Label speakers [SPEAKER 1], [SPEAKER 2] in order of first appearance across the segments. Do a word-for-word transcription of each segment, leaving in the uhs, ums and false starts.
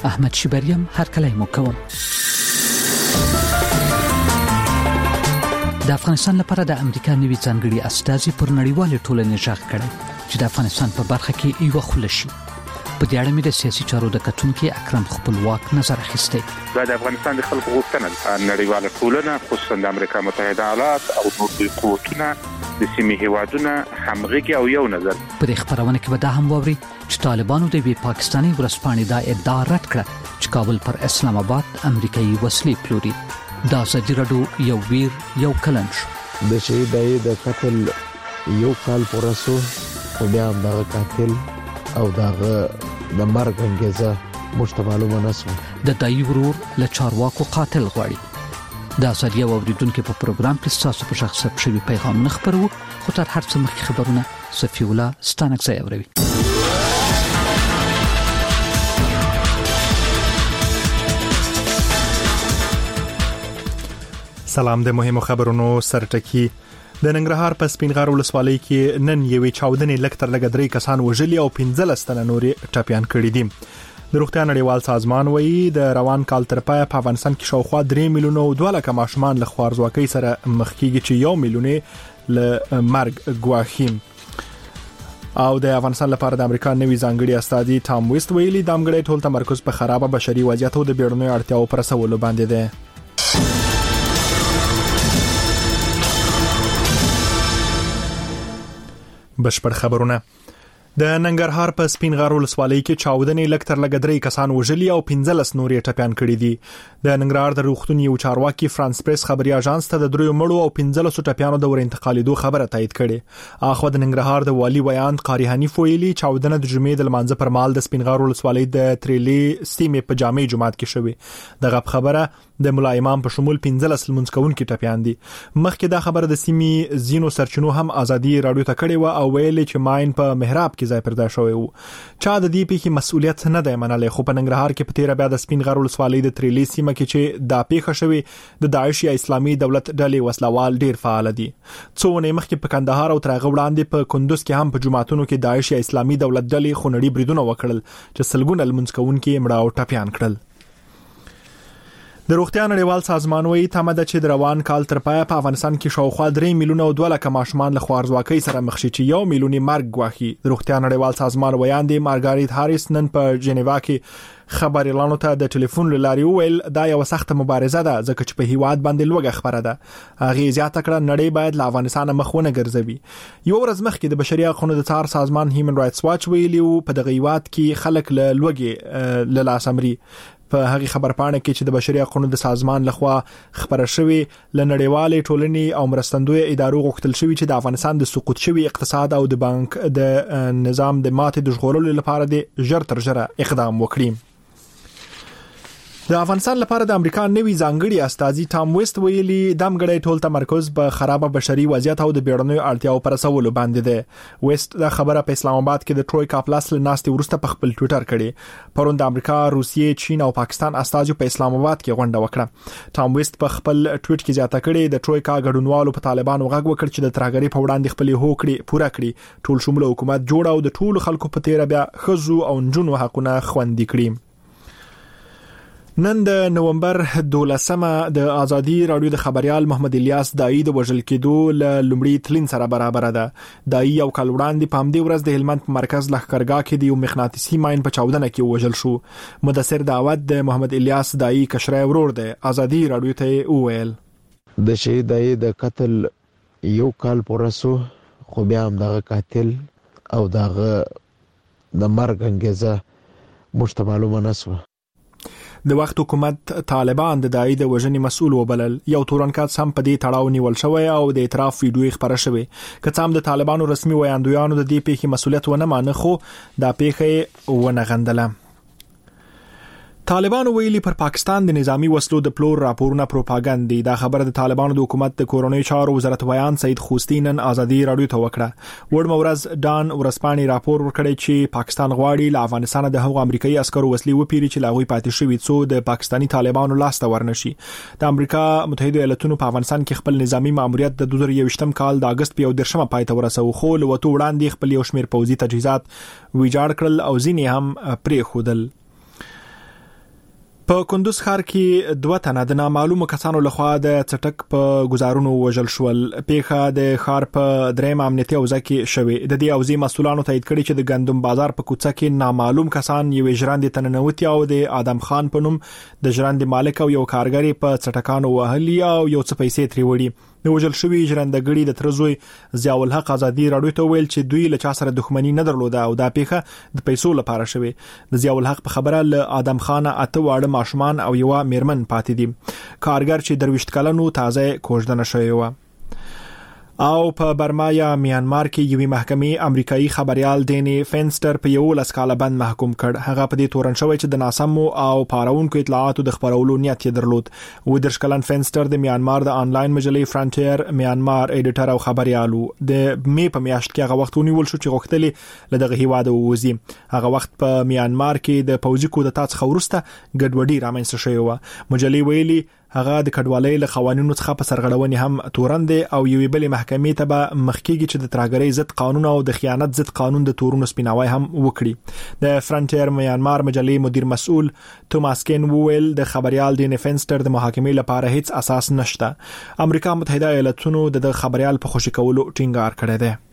[SPEAKER 1] احمد شبریم هر کله مو کوم. د افغانستان لپاره د امریکا نوي ځانګړي استازي پر نړیوال ټولنې ژغ کړي چې د افغانستان په برخه کې یو خلشي. په دې اړه مې د سیاسي چارو د کتونکو اکرم خپلواک نظر اخیسته.
[SPEAKER 2] د افغانستان د خلکو غوښتنه نړیواله ټولنه خصوصا د امریکا متحده ایالات او نور قوتونه د سیمې هیوادونه همغږي او یو نظر.
[SPEAKER 1] په دې خبرونه کې به دا هم ووري چې طالبانو د وی پاکستاني ورسپانې دا ادعا رد کړه چې کابل پر اسلام آباد امریکایي وسلې پلوري. دا ازادي راډیو یو ویر یو کلنج
[SPEAKER 3] د شهیدای د قتل یو کال پورسو خو بیا هم دغه قاتل او دغه د مرګ انګیزه مشتمالو منسو
[SPEAKER 1] د دای ورور له چارواکو قاتل غواړي. دا ازادي او اوریدونکو په پروګرام کې تاسو په شخص شوی پیغام نه خبرو خو تر هر څه مخکې خبرونه صفیولا ستانک ځای اوروي.
[SPEAKER 4] سلام د مهمو خبرونو سرټکی. د ننګرهار په سپینغار ولسوالۍ کې نن یوې چاودنې لکتر لګ درې کسان وژلي او پنځه لس تنه نورې ټپيان کړي دي. د روغتیا نړیوال سازمان وایي د روان کال تر پای په افغانستان کې شاوخوا درې میلیونه او دوه لک ماشومان له خوارزواکۍ سره مخ کیږي چې یو میلیونه له مرګ ګواښي. او د افغانستان لپاره د امریکا نوي ځانګړي استازي ټام ویست ویلي د امګړې ټول تمرکز په خرابه بشري وضعیت او د بیړنیو اړتیاو پر رسولو باندې ده. بشپړ خبرونه. د ننګرهار په سپینغار ولسوالۍ کې چاودنې لکتر لګ درې کسان وژلي او پنځه لس نورې ټپيان کړي دي. د ننګرهار د روغتون یو چارواکي فرانس پریس خبري اژانس ته د دریو مړو او پنځه لس ټپيانو د ور انتقالېدو خبره تایید کړي. اخو د ننګرهار د والی ویان قاری حنیف ویلي چاودنه د جمعې د لمانځه پر مهال د سپینغار ولسوالۍ د تریلي سیمې په جامع جماعت کې شوې. دغه خبره د مولا امام په شمول پنځه لس لمونځکونکو ټپيان دي. مخکې دا خبره د سیمې زینو سرچینو هم ازادي رادیو ته کړې و او ویلي چې ماین په محراب کې ځای پیدا شوی و. چا د دې پیښې مسؤلیت نه دی منلای خو په ننګرهار کې په تیر بیا د سپینغار ولسوالۍ د تریلي سیمه کې چې دا پیښه شوی د داعش یا اسلامي دولت ډلې وسلوال ډیر فعال دي. څونه مخکې په کندهار او ترغه وړاندې په کندوز کې هم په جماعتونو کې داعش یا اسلامي دولت ډلې خونړي بریدونه وکړل چې سلګونه لمونځکونکو مړه او ټپيان کړل. د روغتیا نړیوال سازمان وایي تمه ده چې د روان کال تر پای په افغانستان کې شاوخوا درې میلیونه او دوه لک ماشومان له خوارزواکۍ سره مخ شي چې یو میلیون مرګ ګواښي. د روغتیا نړیوال سازمان ویاندې مارګریت هاریس نن په جنیوا کې خبري اعلان ته د ټلیفون لاري ویل دا یو سخت مبارزه ده ځکه چې په هیواد باندې لوګه خبره ده. هغه زیاته کړه نړۍ باید له افغانستان مخونه ګرځوي. یو ورځ مخکې د بشري حقوقو د څار سازمان هیومن رائټس واچ ویلي په دغه هیواد کې خلک له لوګي له لاسمري. په هغه خبرپاڼه کې چې د بشري حقوقو د سازمان لخوا خبره شوې ل نړیوالې ټولنې او مرستندوی ادارو غوښتل شوی چې د افغانستان د سقوط شوی اقتصاد او د بانک د نظام د ماتې د ژغورلو لپاره د ژر تر ژره اقدام وکړي. د افغانستان لپاره د امریکا نوي ځانګړي استازي ټام ویست ویلي د امګړې ټول تمرکز په خرابه بشري وضعیت او د بیړنیو اړتیاو پر رسولو باندې ده. ویست دا خبره په اسلام آباد کې د ټرویکا پلاس له ناستې ورسته په خپل ټوئیټر کړي. پرون د امریکا، روسیې، چین او پاکستان استازي په اسلام آباد کې غونډه وکړه. ټام ویست په خپل ټویټ کې زیاته کړي د ټرویکا ګډونوالو په طالبانو غږ وکړ چې د ترهګرۍ په وړاندې خپل هوکړې پوره کړي، ټول شموله حکومت جوړ او د ټولو خلکو په تیر بیا خزو او نجونو حقونه خوندي کړي. نن د نومبر دولسمه د ازادي رادیو د خبريال محمد الیاس دای د وژل کېدو ل لومړي تلین سره برابر ده. دای یو کال وړاندې په همدې ورځ د هلمند په مرکز لښکرګاه کې د یو مغناطیسي ماین په چاودنه کې وژل شو. مدثر دعوت د محمد الیاس دای کشرای ورور ده ازادي رادیو ته وویل
[SPEAKER 3] د شهید دای د قتل یو کال پورسو خو بیا هم دغه قاتل او دغه د مرګ انګیزه مشتمالو منسو.
[SPEAKER 4] د وخت حکومت طالبان د دای د وژنې مسؤل وبلل. یو تورنکات سم په دې تړاو نیول شوی او د اعتراف ویډیو خبره شوی. که څه هم د طالبانو رسمي ویاندویانو د دې پیښې مسؤلیت ونه مانه خو دا پیښه ونه غندله. طالبان ویلي پر پاکستان د نظامی وسلو د پلور راپورونه پروپاګاندا دي. دا خبره د طالبانو د حکومت د کورونی چارو وزارت ویان سید خوستی نن ازادي رادیو ته وکړه. وړ مورز ډان ورسپانی راپور ورکړی چې پاکستان غواړي له افغانستان د هغو امریکایي عسکرو وسلې وپیري چې لاغوي پاتې شوی څو د پاکستانی طالبانو لاس ته ورنشي. د امریکا متحده ایالاتونو په افغانستان کې خپل نظامی ماموریت د دوه زره یوویشتم کال د اگست په دیرشمه پای ته ورسوي خو له وته وړاندې خپل یو شمېر پوځي تجهیزات ویجاړ کړل او ځینې هم پرې خودل. په کندوز ښار کې دوه تنه د نامعلومو کسانو لخوا د چټک په گزارونو وژل شول. پیښه د ښار په دریم امنیتي اوزه کې شوې. د دې اوزې مسولانو تایید کړي چې د ګندم بازار په کوڅه کې نامعلوم کسان یو ژرندې تننوتی او د آدم خان په نوم د ژرندې مالک او یو کارګر په چټکانو وهلي او یو څه پیسې ترې وړي. د وژل شوی ژرندګړي د ترزوی ضیاء الحق ازادي راډیو ته ویل چې دوی له چا سره دښمنی نه درلوده او دا پیښه د پیسو لپاره شوی. د ضیاء الحق په خبره له آدم خان اته واړه ماشومان او یو میرمن پاتې دي. کارګر چې درويشت کلنو تازه کوژدنه شوی و. او په برما یا میانمار کې یوې محکمې امریکایي خبريال دیني فینستر په یو لسکاله بند محکوم کړ. هغه په دې تورن شوی چې د ناسمو او پاراونکو اطلاعاتو د خبرولو نیت یې درلود. و د شکلن فینستر د میانمار د آنلاین مجلې فرانټیر میانمار ایډیټر او خبريالو د می په میاشت کې هغه وخت ونیول شو چې غوښتلې لدغه هیواد ووزي. هغه وخت په میانمار کې د پوځي کودتا څخه وروسته ګډوډي رامنځته شوې و. مجلې ویلي هغه د کډوالۍ له قوانینو څخه په سرغړونې هم تورن دي او یوې بلې محکمې ته به مخکېږي چې د ترهګرۍ ضد قانون او د خیانت ضد قانون د تورونو سپیناوی هم وکړي. د فرانټیر میانمار مجلې مدیر مسؤل توماس کین وویل د خبريال دین فینستر د محاکمې لپاره هیڅ اساس نشته. امریکا متحده ایالاتونو د خبريال په خوشی کولو ټینګار کړی دی.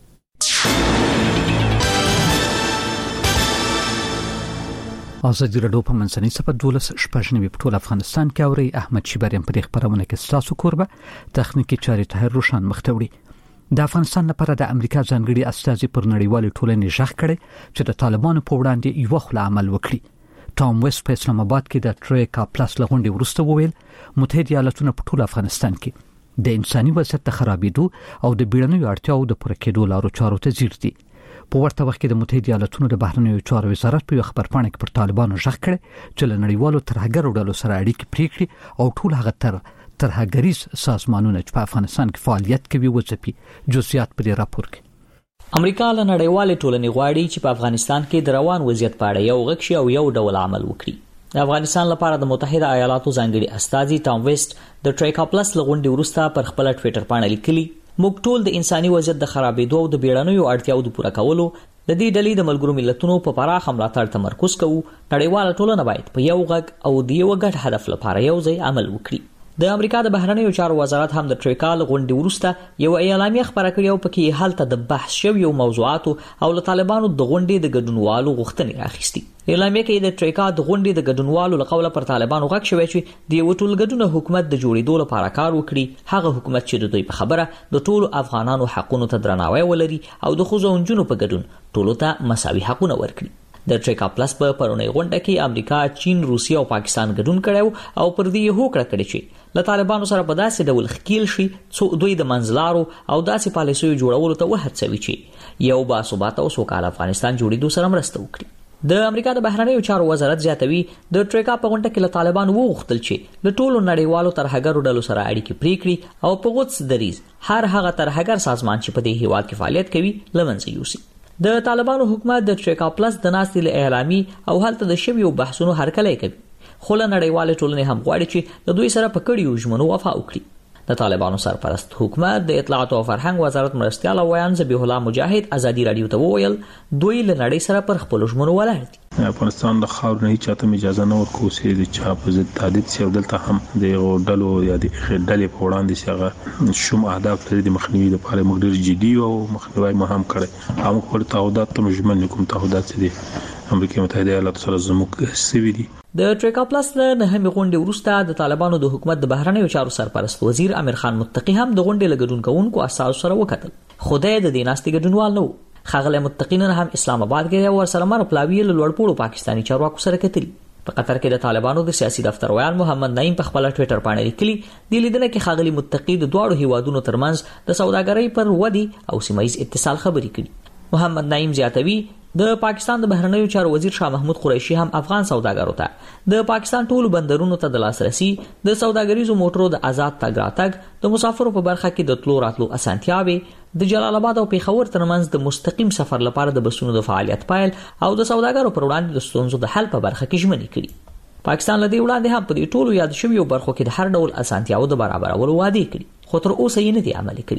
[SPEAKER 1] ازادي راډیو په منځنۍ صفحه دولس شپږنوي په ټول افغانستان کې اوري. احمد شیبریم په خبرونه کې تاسو کوربه تخنیکی چاري طاهر روشن مختوري. د افغانستان لپاره د امریکا ځانګړي استازي پر نړیوال ټولنې ژغ کړي چې د طالبانو په وړاندې یو خل عمل وکړي. ټام ویست په اسلام آباد کې د ټریکا پلاس لغونډې ورسته وویل متحده ایالاتونه په ټول افغانستان کې د انساني وضعیت د خرابېدو او د بیړنیو اړتیاو د پوره کېدو لارو چارو ته ځیر دي. په ورته وخت کې د متحده ایالاتونو د بهرنیو چارو وزارت په خبرپاڼه کې پر طالبانو ژغ کړي چې له نړیوالو ترهګرو ډلو سره اړیکې پرې کړي او ټول هغه تر ترهګریز سازمانونه چې په افغانستان کې فعالیت کوي وځپي. جزئیات په راپور کې
[SPEAKER 5] امریکا له نړیوالې ټولنې غواړي چې په افغانستان کې د روان وضعیت په اړه یو غږ شي او یو ډول عمل وکړي. د افغانستان لپاره د متحده ایالاتو ځانګړي استازي ټام ویست د ټریکا پلس لغونډې وروسته پر خپل ټوئیټر باندې لیکلي موږ ټول د انساني وضعیت د خرابېدو او د بیړنیو اړتیاو د پوره کولو د دې ډلې د ملګرو ملتونو په پراخ ملاتړ تمرکز کوو. نړیواله ټولنه باید په یو غږ او د یو ګډ هدف لپاره یو ځای عمل وکړي. د امریکا د بهرنیو چارو وزارت هم د ټریکال غونډې وروسته یو اعلامیه خبره کړې او پکې هلته د بحث شویو موضوعاتو او له طالبانو د غونډې د ګډونوالو غوښتنې راخیستي. اعلامیه کې د ټریکا د غونډې د ګډونوالو له قوله پر طالبانو غږ شوی چې د یو ټولګډونه حکومت د جوړېدو لپاره کار وکړي. هغه حکومت چې د دوی په خبره د ټولو افغانانو حقونو ته درناوی ولري او د ښځو او نجونو په ګډون ټولو ته مساوي حقونه ورکړي. د ټریکا پلس په پرونی غونډه کې امریکا، چین، روسیه او پاکستان ګډون کړي او پر دې هوکړه کړې چې له طالبانو سره په داسې ډول ښکیل شي چې دوی د منځلارو او داسې پالیسیو جوړولو ته وهڅوي چې یو باثباته او سوکاله افغانستان جوړېدو سره مرسته وکړي. د امریکا د بهرنیو چارو وزارت زیاتوي د ټریکا په غونډه کې له طالبانو وغوښتل چې له ټولو نړیوالو ترهګرو ډلو سره اړیکې پرې کړي او په قدس دریز هر هغه ترهګر سازمان چې په دې هیواد کې فعالیت کوي له منځه یوسي. د طالبانو حکومت د ټریکا پلس د ناستې له اعلامي او هلته د شویو بحثونو هرکلی کوي. خو له نړیوالې ټولنې هم غواړي چې د دوی سره په کړیو ژمنو وفا وکړي. د طالبانو سرپرست حکومت د اطلاعات او فرهنګ وزارت مرستیال ویان ذبیح الله مجاهد ازادي رادیو ته وویل دوی له نړۍ سره پر خپل ژمنو ولاړ دي.
[SPEAKER 6] افغانستان د خاور نه چاته اجازه نه ورکوي چې د چا په ضد تعدید سی دلته هم د ډلو یا د ډلې په وړاندې څنګه شوم اهداف لري د مخنیوي لپاره موږ ډېر جدي او مخنیوي مهم کړی. هم خپل تعهدات ته مجمل کوم تعهدات دي امریکا متحده ایالاتو سره زموږ سوي دي.
[SPEAKER 5] د ټریکا پلس له نهمې غونډې وروسته د طالبانو د حکومت د بهرنیو چارو سرپرست وزیر امیر خان متقی هم د غونډې له ګډون کوونکو اساسو سره وکتل. خدای د دې ناستې ګډونوال نه و. خغله متقین هم اسلام آباد کې ور سره مر پلاوی له لوړپوړو پاکستانی چارواکو سره کتل. په قطر کې د طالبانو د سیاسي دفتر ویان محمد نعیم په خپل ټوئیټر باندې لیکلي د لیدنه کې خغلی متقی د دواړو هیوادونو ترمنځ د سوداګرۍ پر ودی او سیمایي اتصال خبرې کړي. محمد نعیم زیاتوي د پاکستان د بهرنیو چارو وزیر شاه محمود قریشي هم افغان سوداګرو ته د پاکستان ټولو بندرونو ته د لاسرسي، د سوداګریزو موټرو د آزاد تګ راتګ، د مسافرو په برخه کې د تلو راتلو اسانتیاوې، د جلال آباد او پیښور ترمنځ د مستقیم سفر لپاره د بسونو د فعالیت پایل او د سوداګرو پر وړاندې د ستونزو د حل په برخه کې ژمنې کړي. پاکستان لدی وړاندې هم په دې ټولو یاد شویو برخو کې د هر ډول اسانتیاو د برابرولو وعده کړي، خو تر اوسه یې نه دي عملي کړي.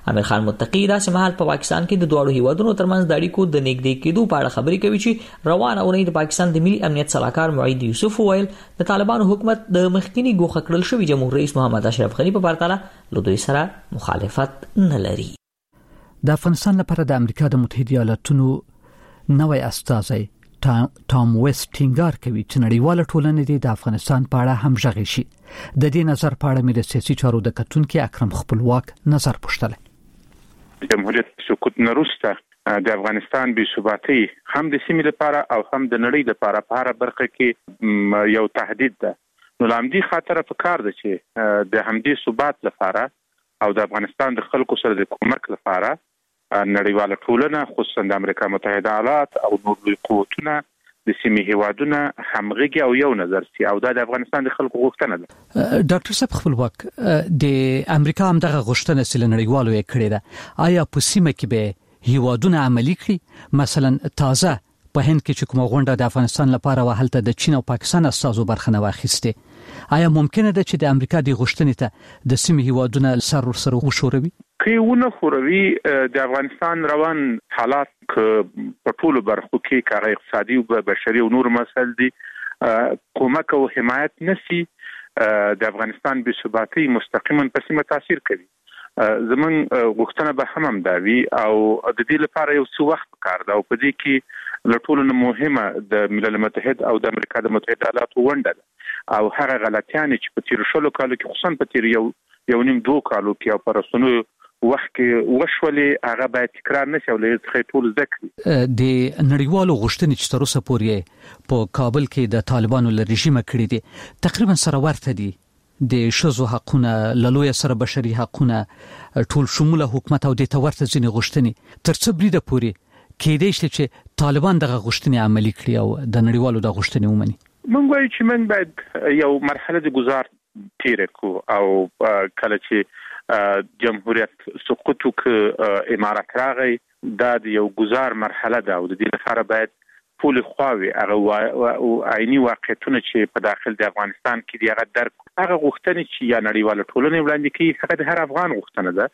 [SPEAKER 5] امیر خان متقی دا سمحال په پاکستان کې د دوه هیوادونو ترمنځ د اړیکو د نږدې کېدو په اړه خبرې کوي چې روانه اونۍ د پاکستان د ملي امنیت صلاحکار معید یوسف ویل د طالبانو حکومت د مخکینی ګوښه کړل شوی جمهور رئیس محمد اشرف غنی په پرتله له دوی سره مخالفت نه لري.
[SPEAKER 1] د افغانستان لپاره د امریکا د متحده ایالاتونو نوی استازی ټام ویست ټینګار کوي چې نړیواله ټولنه د افغانستان په اړه هم ژغې شي. د دې نظر په اړه مې د سیاسي چارو د کتونکو اکرم خپلواک نظر پوښتل.
[SPEAKER 2] جمهوریت سقوط نه وروسته د افغانستان بې ثباتي هم د سیمې لپاره او هم د نړۍ لپاره په هر برخه کې یو تهدید ده. نو لامدي خاطر په کار ده چې د همدې ثبات لپاره او د افغانستان د خلکو سره د کومک لپاره نړیواله ټولنه خصوصا د امریکا متحده ایالات او نور لوی قوتونه د سیمې هیوادونه همغږي او یو نظر سي او د افغانستان د خلکو غوښتنه ده.
[SPEAKER 1] ډاکټر صاحب خپلواک د امریکا هم دغه غوښتنه سره نړیوالو یې کړې ده. آیا په سیمه کې به هیوادونه عملی کړي؟ مثلا تازه په هند کې چې کومه غونډه د افغانستان لپاره وهلته د چین او پاکستان استازو برخه نه واخیسته، آیا ممکنه ده چې د امریکا د غوښتنې ته د سیمې هیوادونه سر ور سره وشوروي؟
[SPEAKER 2] که ونه خوروي د افغانستان روان حالات په ټولو برخو کې کار اقتصادي او بشري او نور مسایل دي کومک او حمایت نشي د افغانستان بې ثباتي مستقیما په سیمه تاثیر کوي. زمون غوښتنه به هم هم دا وی او د دې لپاره یو څه وخت کار دا او په دې کې له ټولو مهمه د ملل متحد او د امریکا د متحده ایالاتو ونډه ده او هغه غلطیان چې په تیر شلو کالو کې خصوصا په تیر یو یو نیم دوه کالو کې او پر رسونو وخت کې وشولې هغه باید تکرار نشي او له څه ټول ذکر
[SPEAKER 1] د نړیوالو غوښتنې چې تر اوسه پورې په کابل کې د طالبانو له رژیم کړی دي تقریبا سره ورته دي. د شذو حقونه، لوی سره بشري حقونه، ټول شموله حکومت او د تورته ځینې غوښتنې تر څو بریده پورې کېدای شي چې طالبان دغه غوښتنې عملي کړي او د نړیوالو د غوښتنې ومني.
[SPEAKER 2] موږ وایو چې موږ باید یو مرحله د گزار تیر کو او کله چې جمهوریت سقوط وک امارات راغی دا د یو گزار مرحله ده او د دې لپاره باید پول خواوي هغه او عیني واقعیتونه چې په داخل د افغانستان کې دی هغه درک هغه غوښتنې چې یا نړیواله ټولنه وړاندې کوي هغه د هر افغان غوښتنه ده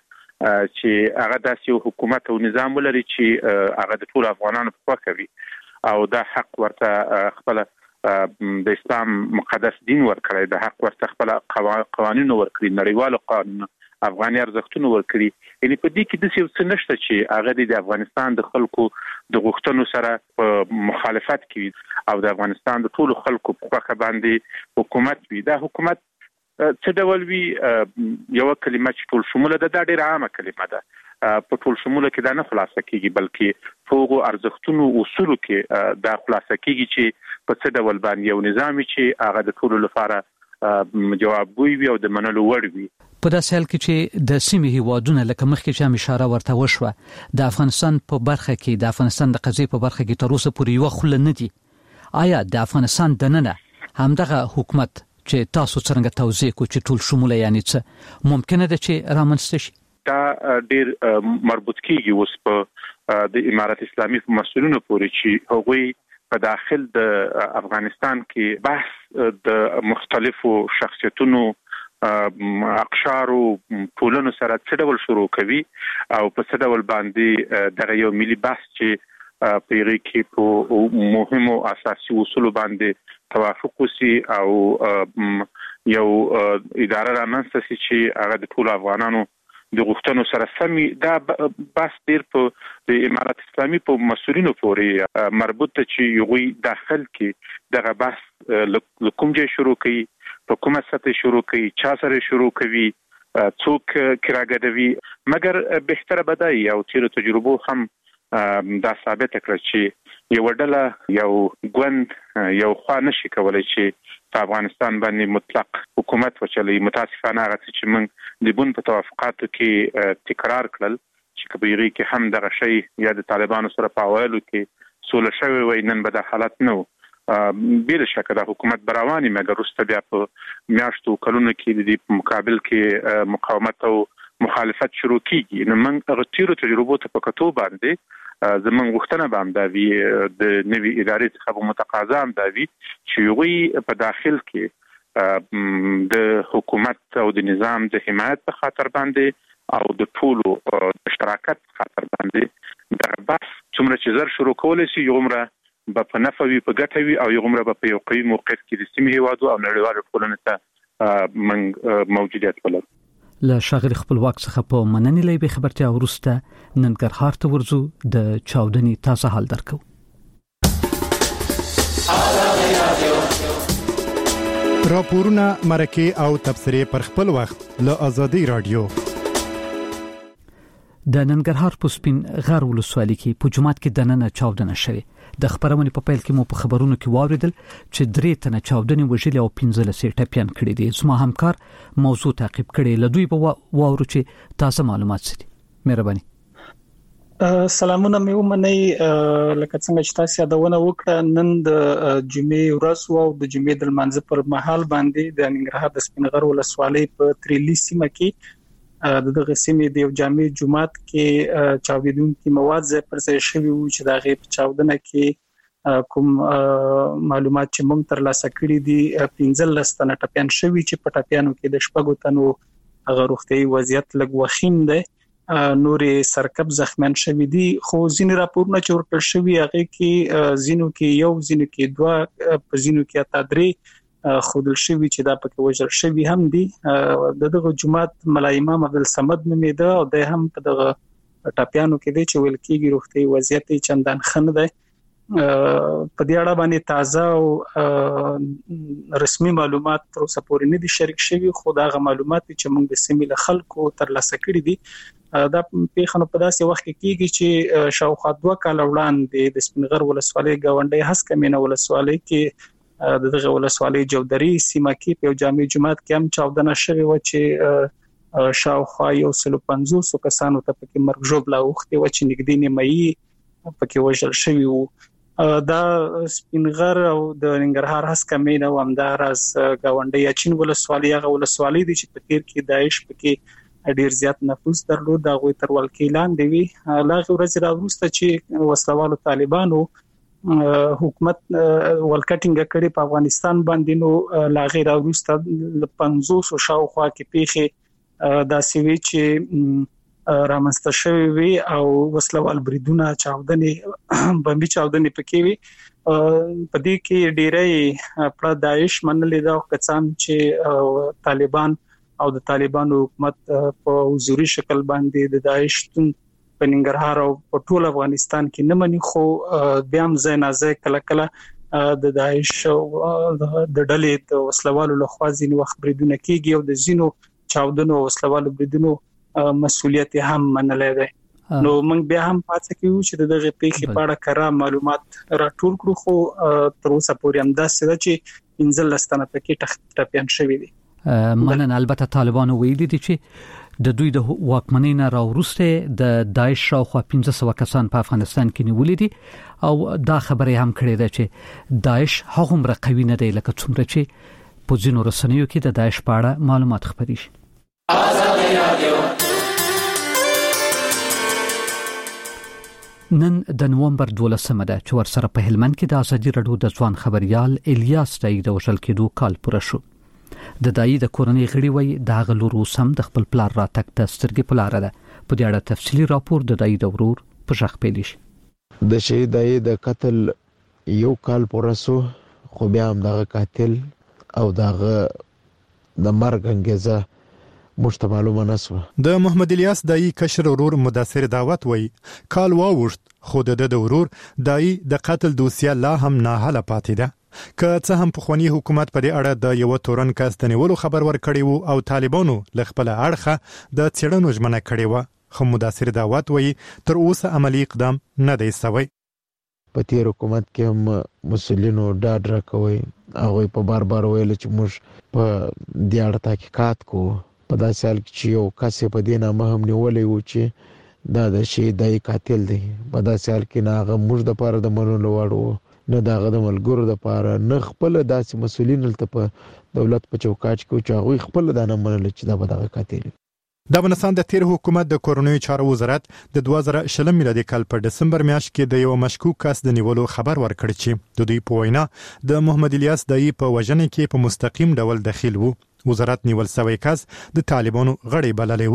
[SPEAKER 2] چې هغه داسې یو حکومت او نظام ولري چې هغه د ټول افغانانو په خوا کوي او دا حق ورته خپل د اسلام مقدس دین ورکړي، د حق ورته خپل قوانين ورکړي، نړیوالو قانون افغاني ارزښتونه ورکړي. یعنی په دې کې د څه څه نشته چې هغه د افغانستان د خلکو د غوښتنو سره په مخالفت کوي او د افغانستان د ټولو خلکو په خوا باندې حکومت وي. دا حکومت څه ډول وي؟ یو کلمه چې ټول شموله ده، دا ډیره عامه کلمه ده. په ټول شموله کې دا نه خلاصه کیږي بلکې په هغو ارزښتونو اصولو کې دا خلاصه کیږي چې په څه ډول باندې یو نظام چې هغه د ټولو لپاره جوابګوی وي او د منلو وړ وي.
[SPEAKER 1] په داسې حال کې چې د سیمې هیوادونه لکه مخکې چې هم اشاره ورته وشوه د افغانستان په برخه کې د افغانستان د قضیې په برخه کې تر اوسه پورې یو خله نه دي، آیا د افغانستان دننه همدغه حکومت چې تاسو څنګه توضیح کو چې ټول شموله یعنی څه ممکنه ده چې رامنځته شي؟
[SPEAKER 2] دا ډیر مربوط کیږي اوس په د امارات اسلامي مسؤلینو پورې چې هغوی په داخل د افغانستان کې بحث د مختلفو شخصیتونو اقشارو ټولنو سره څه ډول شروع کوي او په څه ډول باندې دغه یو ملي بحث چې په یغي کې په مهمو اساسي اصولو باندې توافق وسی او یو اداره رامنځته شي چې هغه د ټول افغانانو د غوښتنو سره سمي. دا بحث ډیر په د امارات اسلامي په مسؤلینو پورې مربوط ته چې یوغي داخل کې دغه بحث لکوم ځای شروع کوي، په کومه سطح شروع کوي، چا سره شروع کوي، څوک کراګدوي. مګر بهتره بدای او تیر تجربو هم دا ثابت کړ چې یو ډله یو ګوند یو خوا نشي کولای چې په افغانستان باندې مطلق حکومت وچلي. متاسفانه هغه چې موږ د بون په توافقاتو کې تکرار کړل چې کبيري کې هم دغه شی یا د طالبانو سره په اوایلو کې سول شوی وای نن به د حالت نو بل شکه د حکومت براوانی مګر واست بیا په میاشتو کلونو کې د مقابل کې مقاومت او مخالفت شروع کیږي. نو موږ هغه تیرو تجربو ته په کتو باندې زمون غوښتنه به هم دا وی د نوي ادارې څخه متقاضا هم دا وی چې یوغي په داخل کې د حکومت او د نظام د حمایت په خاطر باندې او د ټولو د شراکت خاطر باندې دا بس څومره چې زر شروع کول شي یومره په نفوي په ګټوي او یومره په یو قوي موقعیت کې د سیمې هیوادو او نړیوالو ټولنې ته من موجودیت ولري.
[SPEAKER 1] له شاغر خپلواک څخه په مننې لې خبرتیا ورسته ننګرهار ته ورځو د چاودنې تازه حال درکو.
[SPEAKER 7] راپورونه مرکه او تبصره پر خپل وخت له ازادي رادیو.
[SPEAKER 1] د ننګرهار په سپین غر ولسوالۍ کې په جمعات کې د نن چاودنه شوه. د خبرونې په پیل کې مو په خبرونو کې واوریدل چې درې تنه چاودنې وژلې او پنځه لسې ټپيان کړي دي. زما همکار موضوع تعقیب کړي لدوی په واورو چې تازه معلومات سدي. مهرباني.
[SPEAKER 8] سلامونه مې ومنئ. لکه څنګه چې تاسو یادونه وکړه نن د جمعې ورځ او د جمعې د لمانځه پر مهال باندې د ننګرهار د سپین غر ولسوالۍ په تریلی سیمه کې د دغه سیمې د جامع جمعات کې چاودیدونکو مواد ځای پر ځای شوي وو چې د غیب چاودنه کې کوم معلومات چې موږ تر لاسه کړی دي پنځه لس تنه ټپيان شوي چې په ټپيانو کې د شپږو تنو هغه روغتي وضعیت لږ وخیم دی. نورې سرکب زخمیان شوي دي خو ځینې راپورونه چې ورکړل شوي هغه کې ځینو کې یو ځینو کې دوه په ځینو کې اته درې خودل شوي چې دا پکې وژل شوي هم دي. د دغه جمعات ملا امام عبد الصمد نومېده او د هم په دغه ټاپیانو کې دي چې ویل کېږي روغتي وضعیت چندان خنه ده. په دې اړه باندې تازه او رسمي معلومات تر اوسه پورې نه دي شریک شوي خو دا غو معلومات چې موږ د سیمې له خلکو تر لاسه کړی دي. دا پیښه په داسې وخت کې کیږي چې شاوخوا دوه کال وړاندې د سپین غر ولسوالۍ گاونډي هسکه مینه ولسوالۍ کې دغه ولسوالۍ جودري سیمه کې په جامع جمعات کې هم چاودنه شوې و چې شاوخوا یو سل پنځوس کسانو ته پکې مرګ ژوبلا وختي و چې نګدي نیمایي پکې وژل شوی وو. دا سپین غر او د ننګرهار هسکه مینه او همداراز گاونډي اچین ولسوالۍ هغه ولسوالۍ دي چې په تیر کې داعش پکې ډیر زیات نفوذ درلود. دا غوي تر ولکې لاندې وی لاغه ورځ راوروسته چې وسلوالو طالبانو حکومت ولکټینګ کړي په افغانستان باندې نو لاغه راوروسته پنځوس او شاوخوا کې پیخه دا سوي چې رامنځته شوی وي او وسلوال بریدونه چاودنې بمبي چاودنې پکې وي. په دې کې ډیره پر داعش منلې دا کسان چې طالبان او د طالبانو حکومت په حضوري شکل باندې د داعش تون په ننګرهار او په ټول افغانستان کې نه مني خو بیا هم ځای نه ځای کله کله د داعش د ډلې د وسلوالو لخوا ځینې وخت بریدونه کیږي او د زینو چاودنو وسلوالو بریدونو مسؤلیت هم منلې ده. نو موږ بیا هم پاتې کیو چې دغه پیښې په اړه کره معلومات راټول کړو خو تر اوسه پورې هم دا څه چې پنځه لس تنه پکې ټپيان شوي دي.
[SPEAKER 1] منن البته طالبانو ویلي دي چې د دوی د واکمنۍ نه راوروسته د داعش شاوخوا پنځه سوه کسان په افغانستان کې نیولې دي او دا خبره هم کړې ده چې داعش هغومره قوي نه دی لکه څومره چې په ځینو رسنیو کې د داعش په اړه معلومات خپرې شي. نن د نومبر دولسمه ده چې ورسره په هلمند کې د ازادي رادیو د ځوان خبريال الیاس دای د وشل کېدو کال پوره شو. د دای د کورنۍ غړي وای د غلورو سم د خپل پلار راتګ ته سترګې په لار ده. په دې اړه تفصيلي راپور د دای د ورور په ځخ پیل شي.
[SPEAKER 3] د شهید دای د قتل یو کال پوره شو خو بیا هم دغه قاتل او دغه د مرګ انګیزه مشته معلومه نسوه.
[SPEAKER 7] د محمد الیاس دای کشر ورور مدثر دعوت وای کال واوښت خو د د ورور دای د قتل دوسیه لا هم نه حل پاتې ده. که څه هم په خواني حکومت په دې اړه د یو تورن کس د نیولو خبر ورکړی وو او طالبانو ل خپل اړخه د چړنو ژمنه کړې و خو مدثر دعوت وای تر اوسه عملی اقدام نه دی شوی.
[SPEAKER 3] په تیر حکومت کې هم مسولینو ډاډ راکوي هغه په بار بار ویل چې موږ په دې اړه تحقیقات کوو. په داسې حال کې چې یو کس په دې نامه هم نیولې و چې دا د شهید دای قاتل دی. په داسې حال کې نه هغه موږ د پاره د منلو وړ وو نه دغه د ملګرو د پاره نه خپل داسې مسولین ته په دولت په چوکاټ کې چې هغه خپل د نه منل چې دا به دغه قاتل.
[SPEAKER 7] د افغانستان د تیر حکومت د کورونوي چارو وزارت د دوه زره شل میلادي کال په دسمبر میاشت کې د یو مشکوک کس د نیولو خبر ورکړ چې د دوی په وینا د محمد الیاس دای په وژنې کې په مستقیم ډول دخیل وو. وزارت نیول شوی کس د طالبانو غړي بللی وو.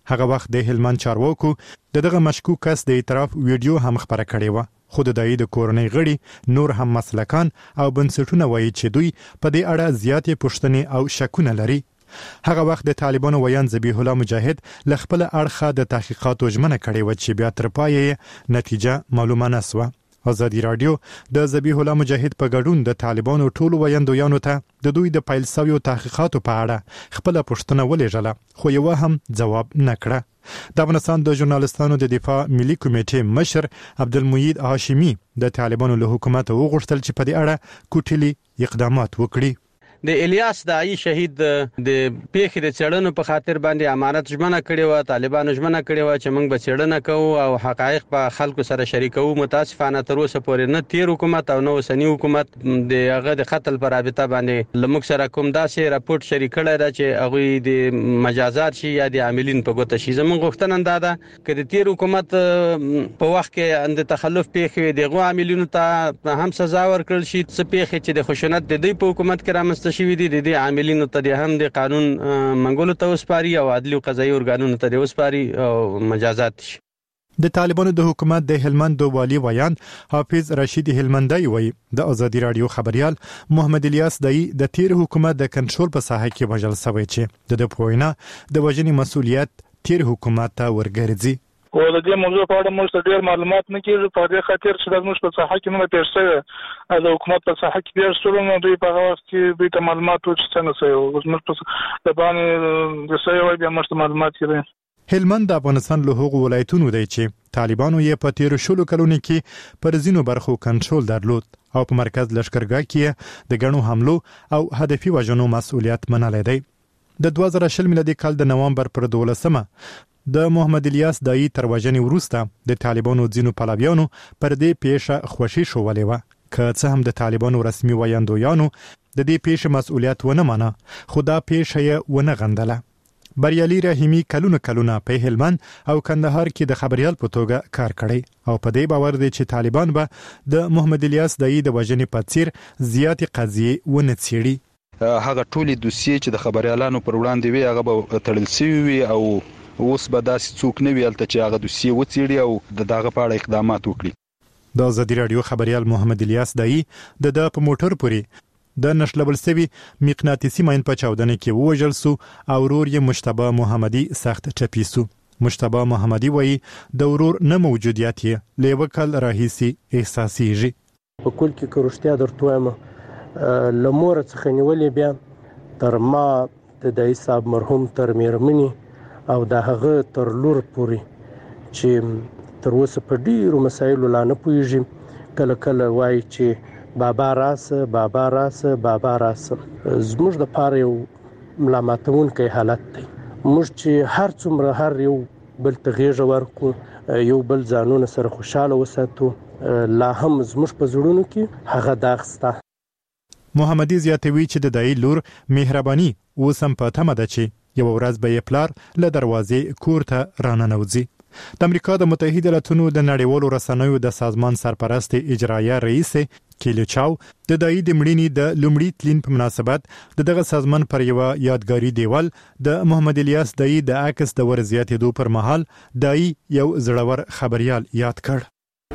[SPEAKER 7] هغه وخت د هلمند چارواکو دغه مشکوک کس د اعتراف ویډیو هم خبره کړې و. خو د دای د کورنۍ غړي نور هم مسلکان او بنسټونه وایي چې دوی په دې اړه زیاتې پوښتنې او شکونه لري. هغه وخت د طالبانو ویان ذبیح الله مجاهد ل خپل اړخه د تحقیقاتو ژمنه کړې و چې بیا تر پایه نتیجه معلومه نه سوه. ازادي رادیو د ذبیح الله مجاهد په ګډون د طالبانو ټولو ویاندویانو ته د دوی د پایل سویو تحقیقاتو په اړه خپل پوښتنه ولېږله، خو یو هم جواب نه کړه. د افغانستان د ژورنالستانو د دفاع ملي کمیټې مشر عبدالمجید هاشمي د طالبانو له حکومت وغوښتل چې په دې اړه کوټلي اقدامات وکړي.
[SPEAKER 9] د الیاس دای شهید د پیښې د چړنو په خاطر باندې امانت ژمنه کړې و، طالبانو ژمنه کړې و چې موږ به چړنه کوو او حقایق په خلکو سره شریکو. متاسفانه تر اوسه پورې نه تیر حکومت او نه اوسنی حکومت د هغه د قتل پر رابطه باندې لمک سره کوم داسې راپورټ شریک کړی دا چې هغه د مجازات شي یا د عاملین په ګوته شي. زموږ غوښتنه دا ده چې د تیر حکومت په وخت کې د تخلف پیښې دغه عاملینو ته هم سزا ورکړل شي. څه پیښې چې د خشونت د دوی په حکومت کې رامنځته شوی دي د دې عاملینو ته هم د قانون منګولو ته وسپاري او عدلي او قضایي ارګانونو ته وسپاري او مجازات شي.
[SPEAKER 7] د طالبانو د حکومت د هلمند والي ویان حافظ رشید هلمندای وایي د ازادي رادیو خبريال محمد الیاس دای د تیر حکومت د کنټرول په ساحه کې وژل شوی چې د پوینا د وژنې مسولیت تیر حکومت ته ورګرځي.
[SPEAKER 10] او د دې موضوع په اړه موږ ډېر معلومات نه کیږي په دې خاطر چې د موږ په ساحه کې نه پیښ شوی د حکومت په ساحه کې ډېر څه نه دوی په هغه وخت کې دوی ته معلومات ورڅ څنګه سوي او موږ په د باندې د سوي وایي موږ معلومات کړي.
[SPEAKER 7] هلمند د افغانستان له هغو ولایتونو دی چې طالبانو یې په تیر شلو کلونو کې پر ځینو برخو کنټرول درلود او په مرکز لشکرګاه کې د ګڼو حملو او هدفي وژنو مسؤلیت منلی دی. د دوه زره شل میلادي کال د نوامبر پر دولسمه د محمد الیاس دای تر وژنې وروسته د طالبانو ځینو پلویانو پر دې پیښه خوشي شولې و، که څه هم د طالبانو رسمي ویاندویانو د دې پیښې مسؤلیت ونه منه، خو دا پیښه یې ونه غندله. بریالي رحیمي کلونه کلونه په هلمند او کندهار کې د خبريال په توګه کار کړی او په دې باور دی چې طالبان به د محمد الیاس دای د وژنې په څیر زیاتې قضیې ونه څیړي.
[SPEAKER 11] هغه ټولې دوسیې چې د خبريالانو پر وړاندې وي هغه به تړل شوی وي او اوس به داسې څوک نه ویل چې هغه دوسیې وڅیړي او د دغه په اړه اقدامات وکړي.
[SPEAKER 7] د ازادي رادیو خبريال محمد الیاس دای د د په موټر پورې د نشلبل سوي مقناطیسي ماین په چاودنه کې وژل سو او ورور یې مجتبی محمدي سخت ټپي سو. مجتبی محمدي وایي د ورور نه موجودیت یې لیو کل راهیسي احساسيږي.
[SPEAKER 12] په کول کې کروشتیا درته وایم لمور څخه نیولې بیا تر ما د دای صاحب مرحوم تر میرمنی او د هغه تر لور پوري چې تر اوسه په ډیرو مسایلو لا نه پوهیږي. کله کله وایي چې بابا راسه بابا راسه بابا راسه. زموږ د پاره یو ملامتونکې حالت دی. موږ چې هر څومره هر یو بل تغییر ورکو یو بل ځانونه سره خوشاله وساتو لا هم زموږ په زړونو کې هغه داغسته.
[SPEAKER 7] محمدي زیاتوي چې د دای لور مهرباني اوس هم په تمه ده چې یو ورځ به یې پلار له دروازې کور ته راننوځي. د امریکا د متحده ایالاتونو د نړیوالو رسنیو د سازمان سرپرست اجرایه رئیس کیلی چاو د دای د مړینې د لومړي تلین په مناسبت د دغه سازمان پر یو یادګاری دیوال د محمد الیاس دای د عکس د ورزياتېدو پر مهال دای یو زړور خبريال یاد کړ.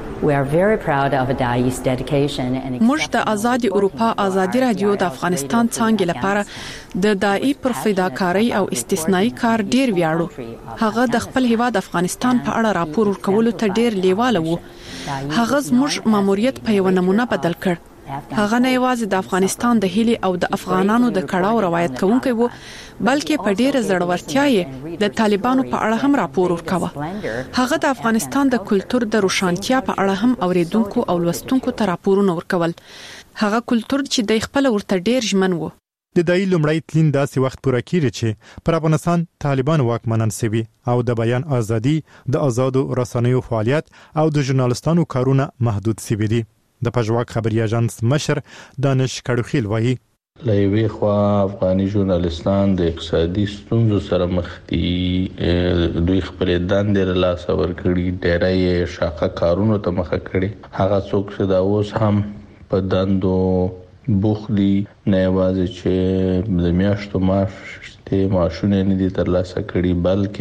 [SPEAKER 13] موږ د آزاد اروپا آزادي رادیو د افغانستان څنګه لپاره د دای پر فداکاری او استثنایی کار ډیر ویاړو. هغه د خپل هیواد افغانستان په اړه راپور ورکولو ته ډیر لیواله وو. هغه زموږ ماموریت په یو نمونه بدل کړ. هغه نه یوازې د افغانستان د هیلي او د افغانانو د کړهو روایت کوونکی وو، بلکې په ډیره زړورتیا یې د طالبانو په اړه هم راپور ورکاوه. هغه د افغانستان د کلچر د روښانتیا په اړه هم اوریدونکو او لوستونکو ته راپورونه ورکول. هغه کلچر چې د خپل ورته ډیر ژمن وو.
[SPEAKER 7] د دای لومړی تلین داسې وخت پوره کیږي چې پر افغانستان طالبان واکمنان سوي او د بیان ازادي، د آزادو رسنیو فعالیت او د ژورنالستانو کارونه محدود سوي دي. د پژواک خبري اژانس مشر دانش کړوخیل وایي
[SPEAKER 14] لایوي خو افغاني ژورنالستان د اقتصادي ستونزو سره مخ دي. دوی خپل دندې له لاسه ورکړي، ډېرې شاقه کارونو ته مخه کړي. هغه څوک چې دا اوس هم په دندو بوخلي نه یوازې چې د میاشتو معاش ته معاشونه نه دي ترلاسه کړي، بلکې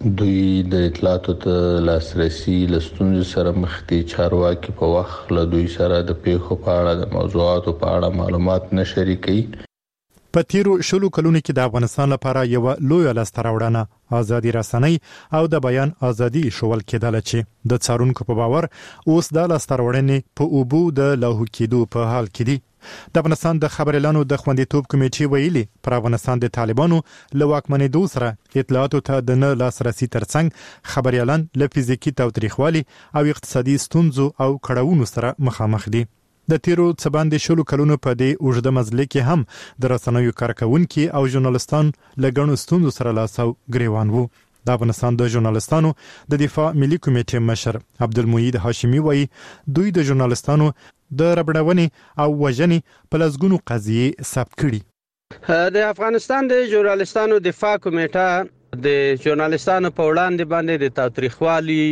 [SPEAKER 14] دوی د اطلاعاتو ته لاسرسي لستونزو سره مخ دي. چارواکي په وخت له دوی سره د پیښو په اړه د موضوعاتو په اړه معلومات نه شریکوي.
[SPEAKER 7] په تیرو شلو کلونو کې د افغانستان لپاره یو لوی لاسته راوړنه ازادي رسنۍ او د بیان ازادي شول کېدل چې د څارونکو په باور اوس د لاسته راوړنې په اوبو د لاهو کېدو په حال کې دي. د افغانستان د خبريالانو د خوندیتوب کمیټې ویلي پر افغانستان د طالبانو له واکمنېدو سره اطلاعاتو ته د نه لاسرسي ترڅنګ خبريالان له فزیکي تاوتریخوالي او اقتصادي ستونزو او کړهونو سره مخامخ دي. د تیرو څه باندې شلو کلونو په دې اوږده مزل کې هم د رسنیو کارکونکي او ژورنالستان له ګڼو ستونزو سره لاس او ګریوان وو. د افغانستان د ژورنالستانو د دفاع ملي کمیټې مشر عبدالمجید هاشمي وایي دوی د ژورنالستانو د ربړونې او وژنې په لسګونو قضیې ثبت کړي.
[SPEAKER 9] د افغانستان د ژورنالستانو دفاع کمیټه د ژورنالستانو په وړاندې باندې د تاوتریخوالي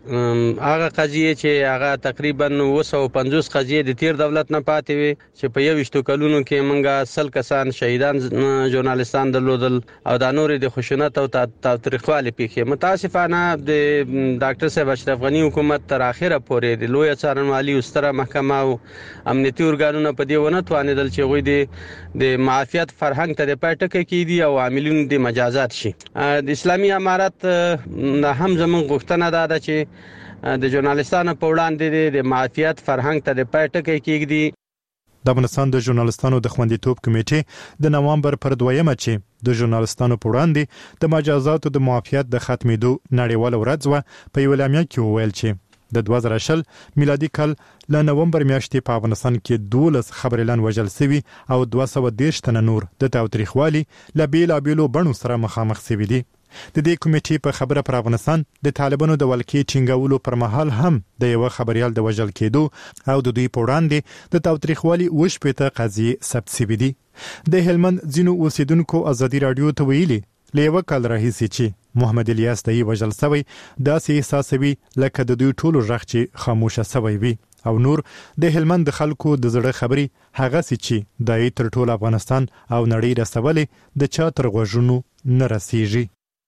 [SPEAKER 9] هغه قضیې چې هغه تقریبا نهه سوه پنځوس قضیې د تیر دولت نه پاتې وي چې په یویشتو کلونو کې موږ سل کسان شهیدان ژورنالستان درلودل او د نورې د خشونت او تاوتریخوالي پیښې. متاسفانه د ډاکټر صاحب اشرف غنی حکومت تر اخره پورې د لوی څارنوالي او ستره محکمه او امنیتي ارګانونه په دې ونه توانېدل چې هغوی د د معافیت فرهنګ ته د پای ټکی کیدي او عاملینو د مجازات شي. د اسلامي امارات هم زموږ غوښتنه ده چې د ژورنالستانو په وړاندې د معافیت فرهنګ ته د پای ټکی کیږدي.
[SPEAKER 7] د افغانستان د ژورنالستانو د خوندیتوب کمیټې د نوامبر پر دویمه چې د ژورنالستانو په وړاندې د مجازاتو د معافیت د ختمېدو نړیواله ورځ وه په یوه اعلامیه کې وویل چې د دوه زره شل میلادي کال له نومبر میاشتې په افغانستان کې دولس خبريالان وژل شوي او دوه سوه دېرش تنه نور د تاوتریخوالي له بېلابېلو بڼو سره مخامخ شوي دي. د دې کمیټې په خبره پر افغانستان د طالبانو د ولکې ټینګولو پر مهال هم د یو خبريال د وژل کېدو او د دوی په وړاندې د تاوتریخوالي اووه شپېته قضیې ثبت شوي دي. د هلمند ځینو اوسیدونکو ازادي راډیو ته ویلي له یو کال راهیسې چې محمد الیاس دای وژل شوی داسې احساسوي لکه د دوی ټولو غږ چې خاموشه شوی وي او نور د هلمند د خلکو د زړه خبري هغه سي چې دای تر ټول افغانستان او نړۍ رسولې د چا تر غوږونو نه رسیږي.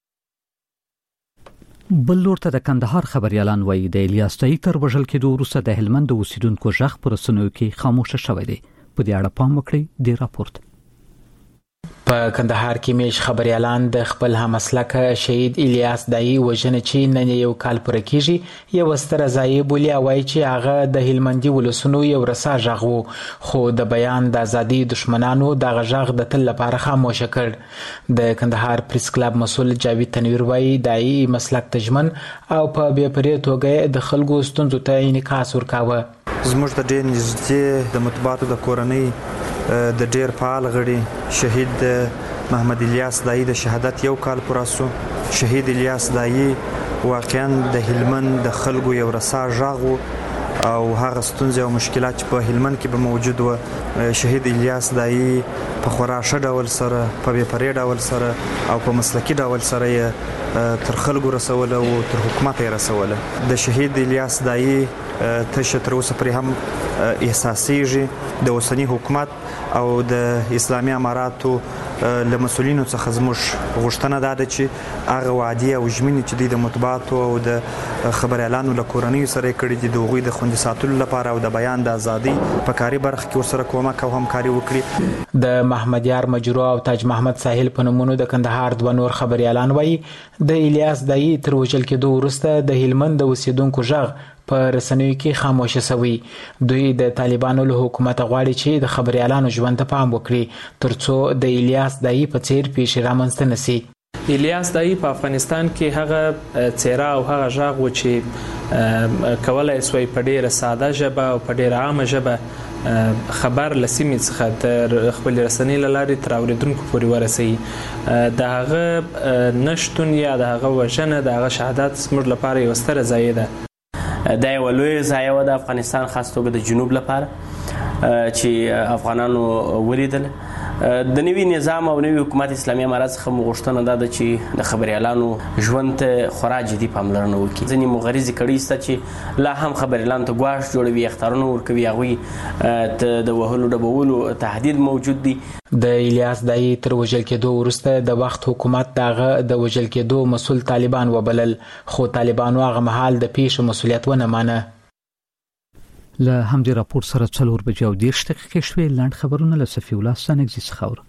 [SPEAKER 1] بل لور ته د کندهار خبريالان وایي د الیاس دای تر وژل کېدو وروسته د هلمند د اوسیدونکو غږ پر رسنیو کې خاموشه شوی دی. په دې اړه پام وکړئ د راپورټ.
[SPEAKER 15] په کندهار کې میش خبريالان د خپل همسلک شهید الیاس دای وژنې چې نن یو کال پوره کیږي یو ستره ځای بولی وایي چې هغه د هلمندي ولسونو یو رسا ژغ وو خو د بیان د ازادي دشمنانو د غږ د تل لپاره خاموشه کړ. د کندهار پریس کلب مسول جاوید تنویر وایي دای مسلک تجمن او په بې پرې توګه د خلکو ستونزو ته انعکاس ورکاوه.
[SPEAKER 16] زموږ د ډېر نږدې د مطبوعاتو د کورنۍ د ډېر فعال غړي شهید محمد الیاس دای د شهادت یو کال پوره شو. شهید الیاس دای واقعا د هلمند د خلکو یو رسا ژغ او هغه ستونزې او مشکلات چې په هلمند کې به موجود و شهید الیاس دای په خورا ښه ډول سره په بې پرې ډول سره او په مسلکي ډول سره یې تر خلکو رسوله او تر حکومت یې رسوله. د شهید الیاس دای تشه تر اوسه پرې هم احساسېږي. د اوسني حکومت او د اسلامي اماراتو له مسؤلینو څخه زموږ غوښتنه ده چې هغه وعدې او ژمنې چې دوی د مطبوعاتو او د خبريالانو له کورنیو سره کړي دي د هغوی د خوندي ساتلو لپاره او د بیان د ازادي په کاري برخه کې ورسره کومک او همکاري وکړي.
[SPEAKER 15] د محمد یار مجروح او تاج محمد ساحل په نومونو د کندهار دوه نور خبريالان وایي د الیاس دای تر وژل کېدو وروسته د هلمند د اوسیدونکو غږ په رسنیو کې خاموشه شوی. دوی د طالبانو له حکومت غواړي چې د خبريالانو ژوند ته پام وکړي ترڅو د الیاس دای په څیر پیښې رامنځته نشي.
[SPEAKER 17] الیاس دای په افغانستان کې هغه څیره او هغه ژغ و چې کولای سوی په ډیره ساده ژبه او په ډیره عامه ژبه خبر لسیمې څخه تر خپل رسنۍ لارې تر اوریدونکو پورې ورسوي. د هغه نشتون یا د هغه وژنه د هغه شهادت زموږ لپاره یو ستره ضایعه ده.
[SPEAKER 18] دا یو لویه ضایعه د افغانستان خاص توګه د جنوب لپاره چې افغانانو ولیدل د نوي نظام او نوي حکومت اسلامي امارات څخه مغوښتنه ده چې د خبريالانو ژوند ته خورا جدي پاملرنه وکړي. ځینې مغرضي کړي ست چې لا هم خبريالانو ته ګواښ جوړوي، اختارونه ورکوي، هغوی ته د وهلو ډبولو تهدید موجود دی.
[SPEAKER 15] د الیاس دای تر وژل کېدو وروسته د وخت حکومت دغه د وژل کېدو مسول طالبان وبلل، خو طالبانو هغه مهال د پیښې مسولیت ونه مانه.
[SPEAKER 1] له همدې راپور سره څلور بجې او دېرش دقیقې شوې. لاند خبرونه له صفي الله سنگزي څخه اورو.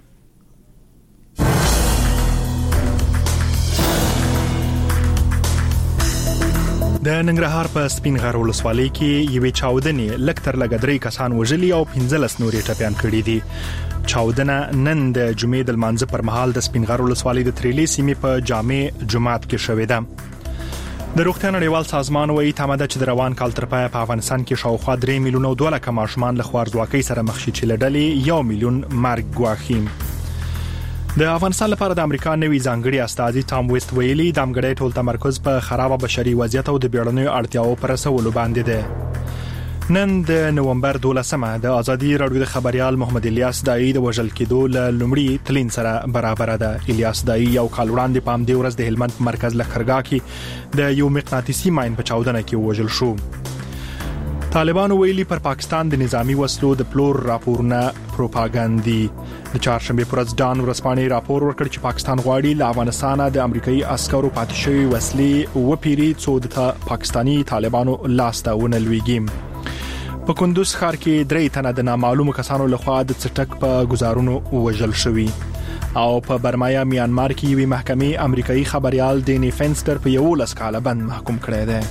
[SPEAKER 4] د ننګرهار په سپین غر ولسوالۍ کې یوې چاودنې لږ تر لږه درې کسان وژلي او پنځلس نورې ټپیان کړي دي. چاودنه نن د جمعې د لمانځه پر مهال د سپین غر ولسوالۍ د تریلې سیمې په جامع جماعت کې شوې ده. د روغتیا نړیوال سازمان وايي تمه ده چې د روان کال تر پایه په افغانستان کې شاوخوا درې میلیونه او دوه لکه ماشومان له خوارځواکۍ سره مخ شي چې له ډلې یو میلیون مرګ ګواښي. د افغانستان لپاره د امریکا نوي ځانګړي استازي ټام ویست ویلي د امګړې ټول تمرکز په خراب بشري وضعیت او د بیړنیو اړتیاو پر رسولو باندې ده. نن د نومبر دولسمه د ازادي راډیو د خبريال محمد الیاس دای د وژل کېدو له لومړي تلین سره برابر ده. الیاس دای یو کال وړاندې په همدې ورځ د هلمند په مرکز لخرګا کې د یو مقناطیسي ماین په چاودنه کې وژل شو. طالبانو ویلي پر پاکستان د نظامی وسلو د پلور راپورونه پروپاګاندي. د چهارشنبه پر ورځ ډان ورسپانې راپور ورکړ چې پاکستان غواړي له افغانستان د امریکایي عسکرو پاتې شوی وسلې وپیري څو د پاکستانی طالبانو لاس ته ونه لويږي. په کندوز ښار کې درې تنه د نامعلومو کسانو لخوا د څټک په گزارونو وژل شوي او په برمایا میانمار کې یوې محکمې امریکایي خبريال دینی فینستر په یولس کاله بند محکوم کړی دی.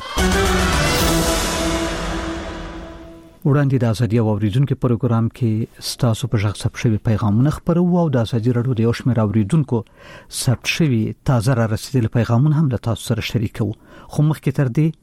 [SPEAKER 1] وړاندې د ازادي او اوریدونکو پروګرام کې ستاسو په ژغ ثبت شوی پیغامونه خبرو او د ازادي راډیو د یو شمېر اوریدونکو ثبت شوی تازه را رسیدلي پیغامونه هم له تاسو سره شریکو. خو مخکې تر دې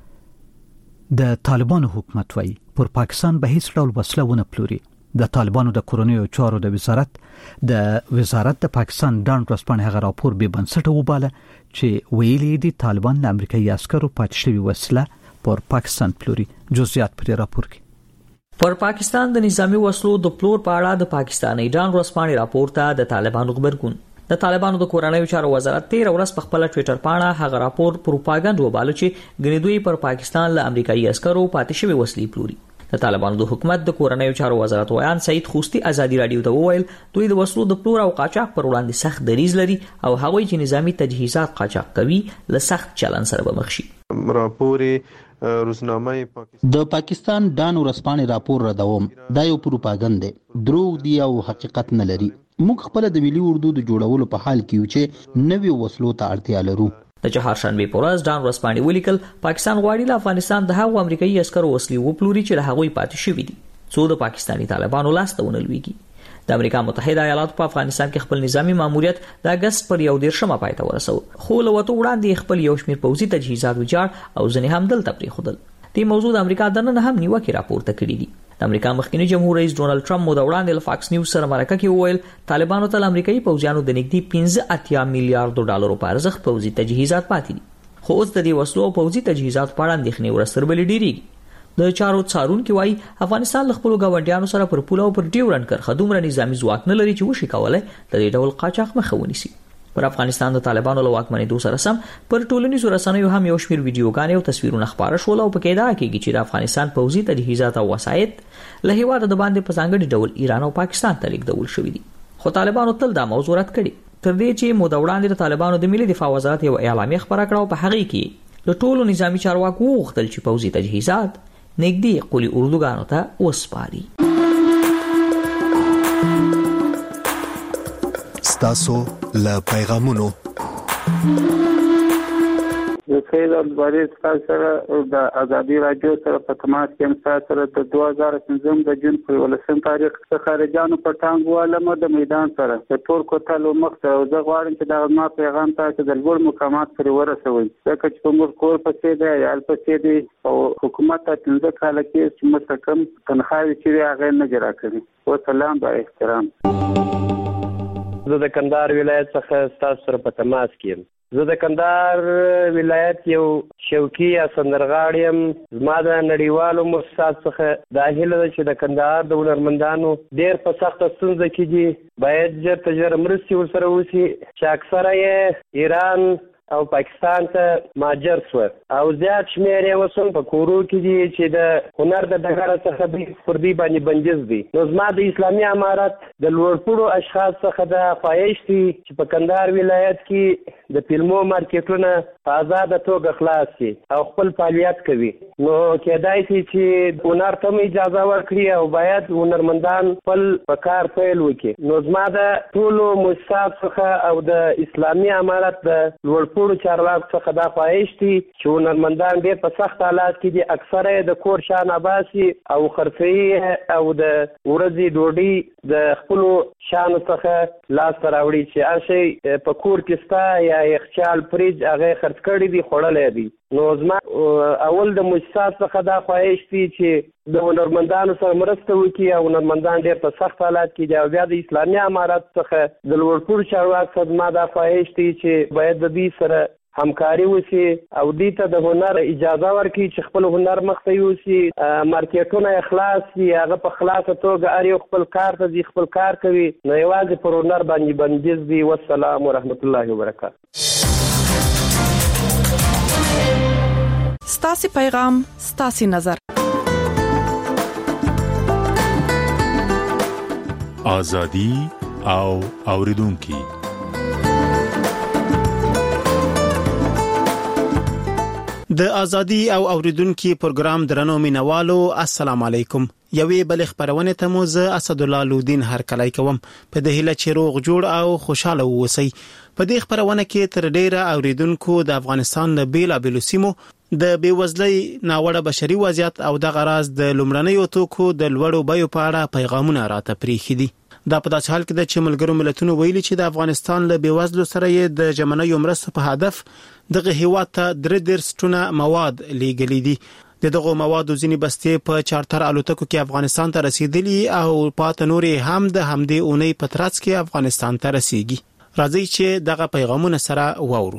[SPEAKER 1] د طالبانو حکومت وايي پر پاکستان به هیڅ ډول وسله ونه پلوري. د طالبانو د کورونیو چارو د وزارت د وزارت د پاکستان ډان ورسپانې هغه راپور به بنسټه وباله چې ویلي دي طالبان د امریکایي عسکرو پاتې شوی وسله پر پاکستان پلوري. جزئیات پر راپور کې
[SPEAKER 5] پر پاکستان د نظامی وسلو د پلور په اړه د پاکستاني ډان ورسپانې راپور ته د طالبانو خبرګون. د طالبانو د کورنیو چارو وزارت تیر ورځ په خپل ټوئیټر باندې هغه راپور پروپاګاندا وباله چې غنیدوی پر پاکستان له امریکایي عسکرو پاتې شوی وسلې پلوري. د طالبانو د حکومت د کورنیو چارو وزارت ویان سید خوستی ازادي رادیو ته وویل دوی د وسلو د پلور او قاچاق پر وړاندې سخت دریځ لري او هغوی چې نظامی تجهیزات قاچاق کوي له سخت چلن سره به مخ شي.
[SPEAKER 19] راپور روزنامه
[SPEAKER 20] د پاکستان ډان ورسپانې راپور را دوم دا یو پروپاګاندا دروغ دی او حقیقت نه لري. موږ خپل د ملي اردو د جوړولو په حال کې یو چې نوې وسلو ته اړتیا لرو.
[SPEAKER 5] د چهارشنبه په ورځ ډان ورسپانې ولیکل پاکستان غواړي له افغانستان د هغو امریکایي عسکرو وسلې وپلوري چې له هغوی پاتې شوي دي څو د پاکستاني طالبانو لاس ته ونه لويږي. د امریکا متحده ایالاتو په افغانستان کې خپل نظامی ماموریت د اگست پر یو دیرشمه پای ته ورسو خو له وته وړاندې خپل یو شمېر پوځي تجهیزات وجاړ او ځنې هم دلته پرېښودل. دې موضوع د امریکا د نن هم نیوکه راپورته کړې دي. د امریکا مخکنی جمهور رئیس ډونالد ټرمپ مو د وړاندې له فاکس نیوز سره مرکه کې وویل طالبانو ته امریکایي پوځیانو د نږدې پنځه اتیا میلیارډ ډالرو په ارزښت پوځي تجهیزات پاتې دي. خو اوس د دې وسلو او پوځي تجهیزات په اړه اندېښنې ورسره بلې ډېریږي. د چارو څارونکو وايي افغانستان له خپل ګاونډیانو سره پر پوله او پر ډیورنډ کرښه دومره نظامی ځواک نه لري چې وشي کولای د دې ډول قاچاق مخه ونیسي. پر افغانستان د طالبانو له واکمنۍ سره سم پر ټولنیزو رسنیو هم یو شمېر ویډیوګانې او تصویرونه خپاره شول او په کې دا کېږي چې د افغانستان پوځي تجهیزات او وسایط له هیواده د باندې په ځانګړي ډول ایران او پاکستان ته لیږدول شوي دي. خو طالبانو تل دا موضوع رد کړې تر دې چې مو د وړاندې د طالبانو د ملي دفاع وزارت یو اعلامیه خپاره کړه او په هغه کې د ټولو نظامی چارواکو وغوښتل چې پوځي تجهیزات نږدې قولي اردوګانو ته وسپاري.
[SPEAKER 21] ستاسو له پیغامونو
[SPEAKER 22] د سید الباری سره د ازادي راډیو سره په تماس کې هم سره د دوه هزار پنځم د جون په ولسم تاریخ څخه خارجانو په ټانګ والمه د میدان سره د تور کوتل مخ ته زه غواړم چې دا ما پیغام تاسو د لوړ مقامات پر ورسوي ځکه چې په موږ کور پسې دی یا پسې دی او حکومت ته څنګه کال کې چې مستقم تنخواهي چې هغه نه جرا کوي. و سلام با احترام.
[SPEAKER 23] زه د کندهار ولایت څخه تاسو سره په تماس کې یم.
[SPEAKER 2] زه د کندهار ولایت یو شوقي یا سندرغاړی یم. زما د نړیوالو مؤسسات څخه دا هیله ده چې د کندهار د هنرمندانو ډېر په سخته ستونزه کې دي باید ژر تر ژره مرستې ورسره وشي چې اکثره یې ایران او پاکستان ته مهاجر شول او زیات شمېر یې اوس هم په کورو کې دي چې د هنر د ډګره څخه دوی پر دوی باندې بندیز دي. نو زما د اسلامي امارت د لوړپوړو اشخاص څخه دا خواهش دی چې په کندهار ولایت کې د فلمو مارکیټونه په ازاده توګه خلاص شي او خپل فعالیت کوي. نو کېدای شي چې هنر ته هم اجازه ورکړي او باید هنرمندان خپل په کار پیل وکړي. نو زما د ټولو مؤسسات څخه او د اسلامي امارت د لوړ ټولو چارواکو څخه دا خواهش دي چې هنرمندان ډېر په سخت حالات کې دي اکثره یې د کور شان باسي او خرڅوي او د ورځې ډوډۍ د خپلو شانو څخه لاسته راوړي چې هر شی په کور کې ستا یا یخچال فریج هغه یې خرڅ کړي دي خوړلی دي. نو زما اول د مؤسسات څخه دا خواهش دي چې د هنرمندانو سره مرسته وکړي او هنرمندان ډېر په سخت حالات کې دي او بیا د اسلامي امارت څخه د لوړپوړو چارواکو څخه زما دا خواهش دي چې باید د دوی سره همکاري وشي او دوی ته د هنر اجازه ورکړي چې خپل هنر مخته یوسي. مارکیټونه یې خلاص دي هغه په خلاصه توګه هر یو خپل کار ته ځي خپل کار کوي. نو یوازې پر هنر باندې بندیز دي. والسلام ورحمت الله وبرکاته.
[SPEAKER 13] ستاسو پیغام ستاسو نظر.
[SPEAKER 6] آزادی او اوریدونکي.
[SPEAKER 23] د ازادي او اوریدونکو پروګرام درنو مینوالو السلام علیکم. یوې بل خبرونه ته مو زه اسد الله لودین هر کلای کوم په د هله چې روغ جوړ او خوشاله ووسی. په دې خبرونه کې تر ډیره اوریدونکو د افغانستان له بیلا بیلو سیمو د بیوزلۍ ناوړه بشري وضعیت او د غراز د لومړنیو توکو د لوړو بیو په اړه پیغامونه راته پریخي دي. دا په داسې حال کې د چې ملګرو ملتونو ویلي چې د افغانستان له بیوزلو سره یې د جمعنیو مرستو په هدف دغه هیواد ته درې دېرش ټنه مواد لیږلي دي. د دغه موادو ځینې بستې په چارتر الوتکو کې افغانستان ته رسیدلي او پاته نورې هم د همدې اونۍ په ترڅ کې افغانستان ته رسیږي. راځي چې دغه پیغامونه سره واورو.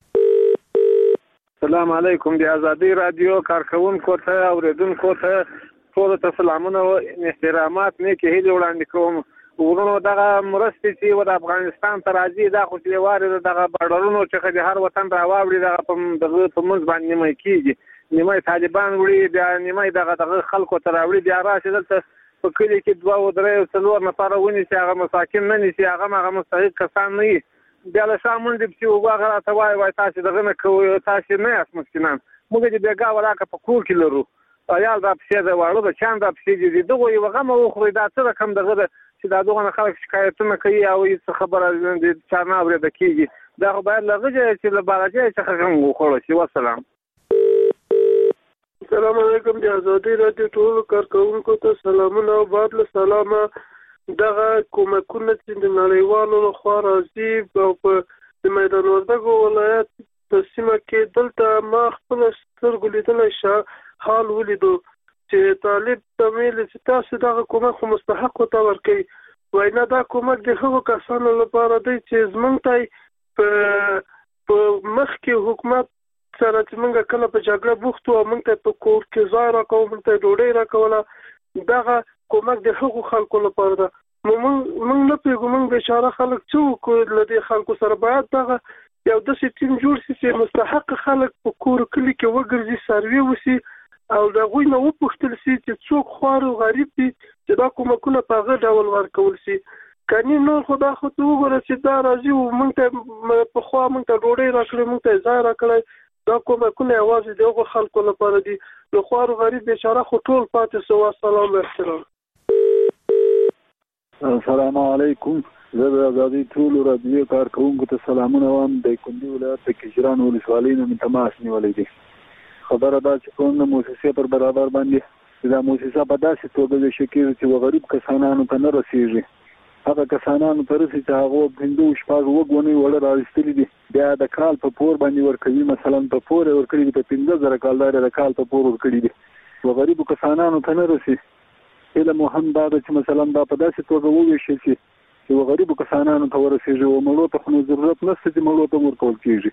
[SPEAKER 10] السلام علیکم. د ازادي رادیو کارکونکو ته اوریدونکو ته ټول ته سلامونه او احترامات نه کې هیله وړاندې کوم. ورونو دغه مرستې چې و د افغانستان ته راځي دا خو چې واره دغه بارډرونو چې د هر وطن راوړي دغه په دغه په منځ باندې نیمه کېږي نیمه طالبان وړي بیا نیمه دغه دغه خلکو ته راوړي بیا راشي دلته په کلی کې دوه او درې څلور نفر ونیسي هغه مساکین نه نیسي هغه هغه مستحق کسان نه وي بیا له شامل دي چې وګه راته وایي وایي تاسو دغه نه کوئ تاسو نه یاست مسکینان موږ دې بیګا ولاکه په کور کې لرو ایال دا پسې دا واړو د چاند دا پسې دي دغه یو غم او خو دا څه رقم دغه چې دا دغه خلک شکایتونه کوي او هیڅ خبره د چانه اوري د کیږي دا خو باید لږه چې له بالاجه څخه غم وخوړ شي. والسلام.
[SPEAKER 24] السلام علیکم. د ازادي رادیو ټول کارکونکو ته سلامونه او بعد له سلامه. دغه کومکونه چې د نړیوالو لخوا راځي او په د میدان وردګو ولایت په سیمه کې دلته ما خپل سترګو لیدلی شه حال ولیدو چې طالب تمیل چې تاسو دغه کومک خو مستحق ته ورکوي وای نه دا کومک د هغو کسانو لپاره دی چې زمونږ ته په مخکې حکومت سره چې موږ کله په جګړه بوخت وو موږ ته په کور کې ځای راکوو موږ ته ډوډۍ راکوله دغه کومک د هغو خلکو لپاره ده. موږ نه پوهېږو موږ بیچاره خلک څه وکړو له دې خلکو سره باید دغه یو داسې ټیم جوړ شي چې مستحق خلک په کور کلي کې وګرځي سروې وشي او د هغوی نه وپوښتل شي چې څوک خوار او غریب دي چې دا کومکونه په هغه ډول ورکول شي. کني نور خو دا خو ته وګوره چې دا راځي او موږ ته پخوا موږ ته ډوډۍ راکړې موږ ته ځای راکړی دا کومکونه یوازې د هغو خلکو لپاره دي نو خوار او غریب بیچاره خو ټول پاتې سو. السلام احترام.
[SPEAKER 25] السلام علیکم. زه د ازادي ټول رادیو کارکونکو ته سلامونه وایم. د کندي ولایت د کشران ولسوالۍ نه مې تماس نیولی دی. خبره دا چې کوم مؤسسه پر برابر باندې دا مؤسسه په داسې توګه ویشل کېږي چې غریب کسانانو ته نه رسیږي. هغه کسانانو ته رسي چې هغه پنځه شپږ وګونی وړ راځتلي دي بیا د کال په پور باندې ورکوي مثلا په پور ورکړي په پنځه زره کالدار د کال په پور ورکړي دي غریب کسانانو ته نه رسي. علم هم دا چې مثلا دا په داسې توګه وویشل شي چې غریب کسانانو ته ورسیږي او مړو ته خو ضرورت نشته چې مړو ته ورکول کیږي.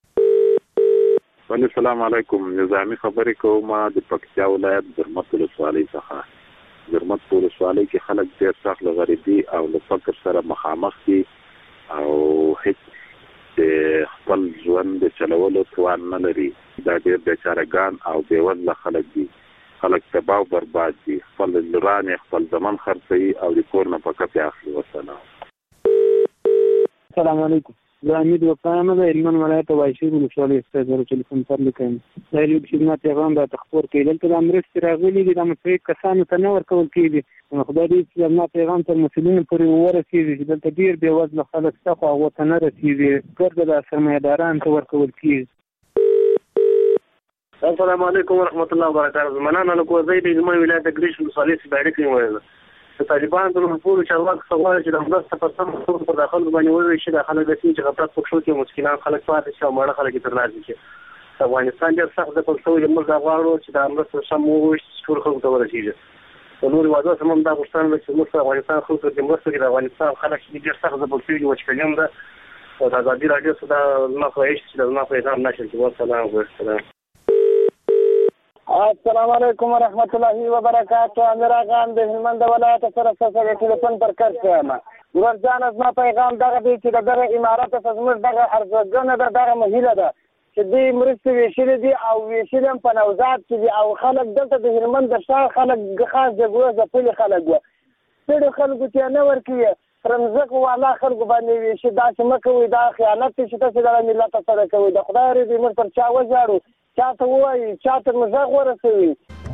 [SPEAKER 3] السلام علیکم. نظامی خبرې کوم د پکتیا ولایت زرمت ولسوالۍ څخه. زرمت ولسوالۍ کې خلک ډېر سخت له غریبي او له فقر سره مخامخ دي او هیڅ د خپل ژوند د چلولو توان نه لري. دا ډېر بیچارهګان او بېوزله خلک دي. خلک تباه او برباد دي. خپل لران خپل زمان خرڅوي او د کور نه پکې اخلي. وسلام.
[SPEAKER 8] السلام علیکم. زه امید وکړم د هلمند ولایت وایشي ولسوالۍ څخه ټلیفون سره لیکم. دا یو خدمت پیغام د تخپور کې دلته د امرستي راغلي دي د متفق کسانو ته نه ورکول کېږي. خدای دې چې زما پیغام تر مسؤلینو پورې ورسیږي چې دلته ډېر بېوزله خلک شته خو هغو ته نه رسیږي. ګرده د سرمایه‌دارانو ته ورکول کېږي.
[SPEAKER 11] السلام علیکم ورحمۃ اللہ وبرکاتہ. مننه له کوزۍ د هلمند ولایت د ګریش ولسوالۍ څخه اړیکې وایي. د طالبانو د ټولو چارواکو څخه غواړي چې د مرسته په سم ډول په داخل باندې وویشي. د خلک د سیمې چې غفلت پکښو کې مسکینان خلک پاتې شي او ماړه خلک یې ترلاسه کړي. افغانستان ډېر سخت ځپل شوی دی. موږ دا غواړو چې دا مرسته سم وویشي چې ټولو خلکو ته ورسېږي. د نورو هېوادونو څخه هم دا غوښتنه ده چې موږ د افغانستان خلکو ته مرسته وکړي. د افغانستان خلک چې ډېر سخت ځپل شوي دي وچکالي هم ده او د ازادي راډیو څخه دا زما خواهش چې د زما پیغام نشر کړي. والسلام والسلام.
[SPEAKER 12] السلام علیکم ورحمۃ اللہ وبرکاتہ. امیر خان د هلمند ولایت سره سره ټلیفون پر کړ یم. ورځان از ما پیغام دغه دی چې دغه امارات څخه زموږ دغه ارزګنه ده دغه مهیله ده چې دوی مرستې ویشلې دي او ویشلې هم په نوزاد کې دي او خلک دلته د هلمند د ښار خلک خاص جګړه ځپلي خلک وو. ستړي خلکو ته نه ورکوي. پر مځکو والا خلکو باندې ویشي. داسې مه کوئ. دا خیانت دی چې تاسې دغه ملت سره کوئ. د خدای رضا موږ پر چا وژاړو. چاته ووایي چاته مو غږ ورسوي.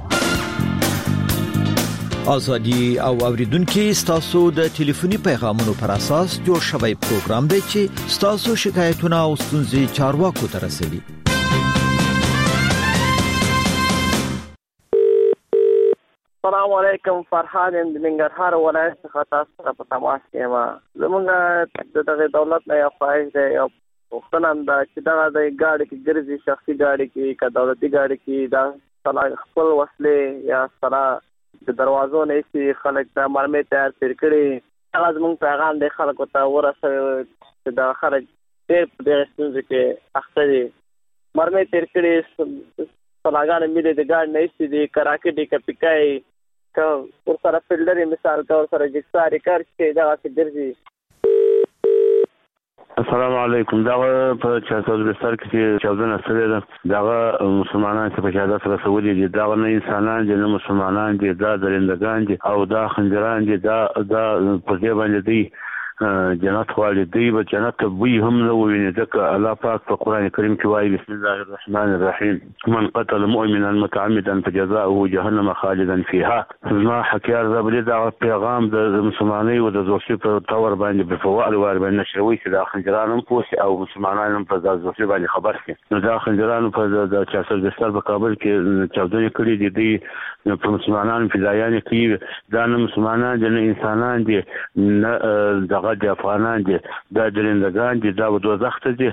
[SPEAKER 14] ازادي او اوریدونکو ستاسو د ټلیفوني پیغامونو پر اساس جوړ شوی پروګرام دی چې ستاسو شکایتونه او ستونزې چارواکو ته رسوي.
[SPEAKER 12] السلام علیکم. فرحان یم د ننګرهار ولایت څخه تاسو سره په تماس کې یم. زموږ د دغه دولت نه یو خواهش دی او وختونه هم دا چې دغه د ګاډي کې ګرځي شخصي ګاډي کې که دولتي ګاډي کې دا سلا خپل وسلې یا سلا د دروازو نه ایستي خلک ته مرمۍ تیار تېر کړي. هغه زموږ پیغام دی خلکو ته ورسوي چې دا خلک ډېر په دغه ستونزو کې اخته دي. مرمۍ تېر کړي. سلاګانې ملي د ګاډي نه ایستي دي. که راکټ یې که پیکای که ورسره فلډر یې مثال که ورسره جګسارې کار چې دغسې ګرځي.
[SPEAKER 3] السلام علیکم. دا په چارسوز بستر کې چې چاودنه شوې ده دغه مسلمانان چې په شهادت رسولي دي دغه نه انسانان دي نه مسلمانان دي. دا درندگان دي او دا خنجران دي. دا دا په دې باندې دي جنت غواړي. دوی به جنت ته بوی هم نه وویني ځکه الله پاک په قرآن کریم کې وایي بسم الله الرحمن الرحیم من قتل مؤمنا متعمدا فجزاؤه جهنم خالدا فيها. زما حکیار زبلی دا پیغام د مسلمانۍ او د زوشي په تور باندې په فوال وار باندې نشروي چې د خنجران هم پوښي او مسلمانان هم په د زوشي باندې خبر شي. نو دا خنجران په د چارسوز بستر په کابل کې چاودنې کړې دي. دوی په مسلمانانو فدایان کوي. دا نه مسلمانان دي نه انسانان دي نه دغه د افغانان دي. دا درندگان دي. دا دوزخ ته دي.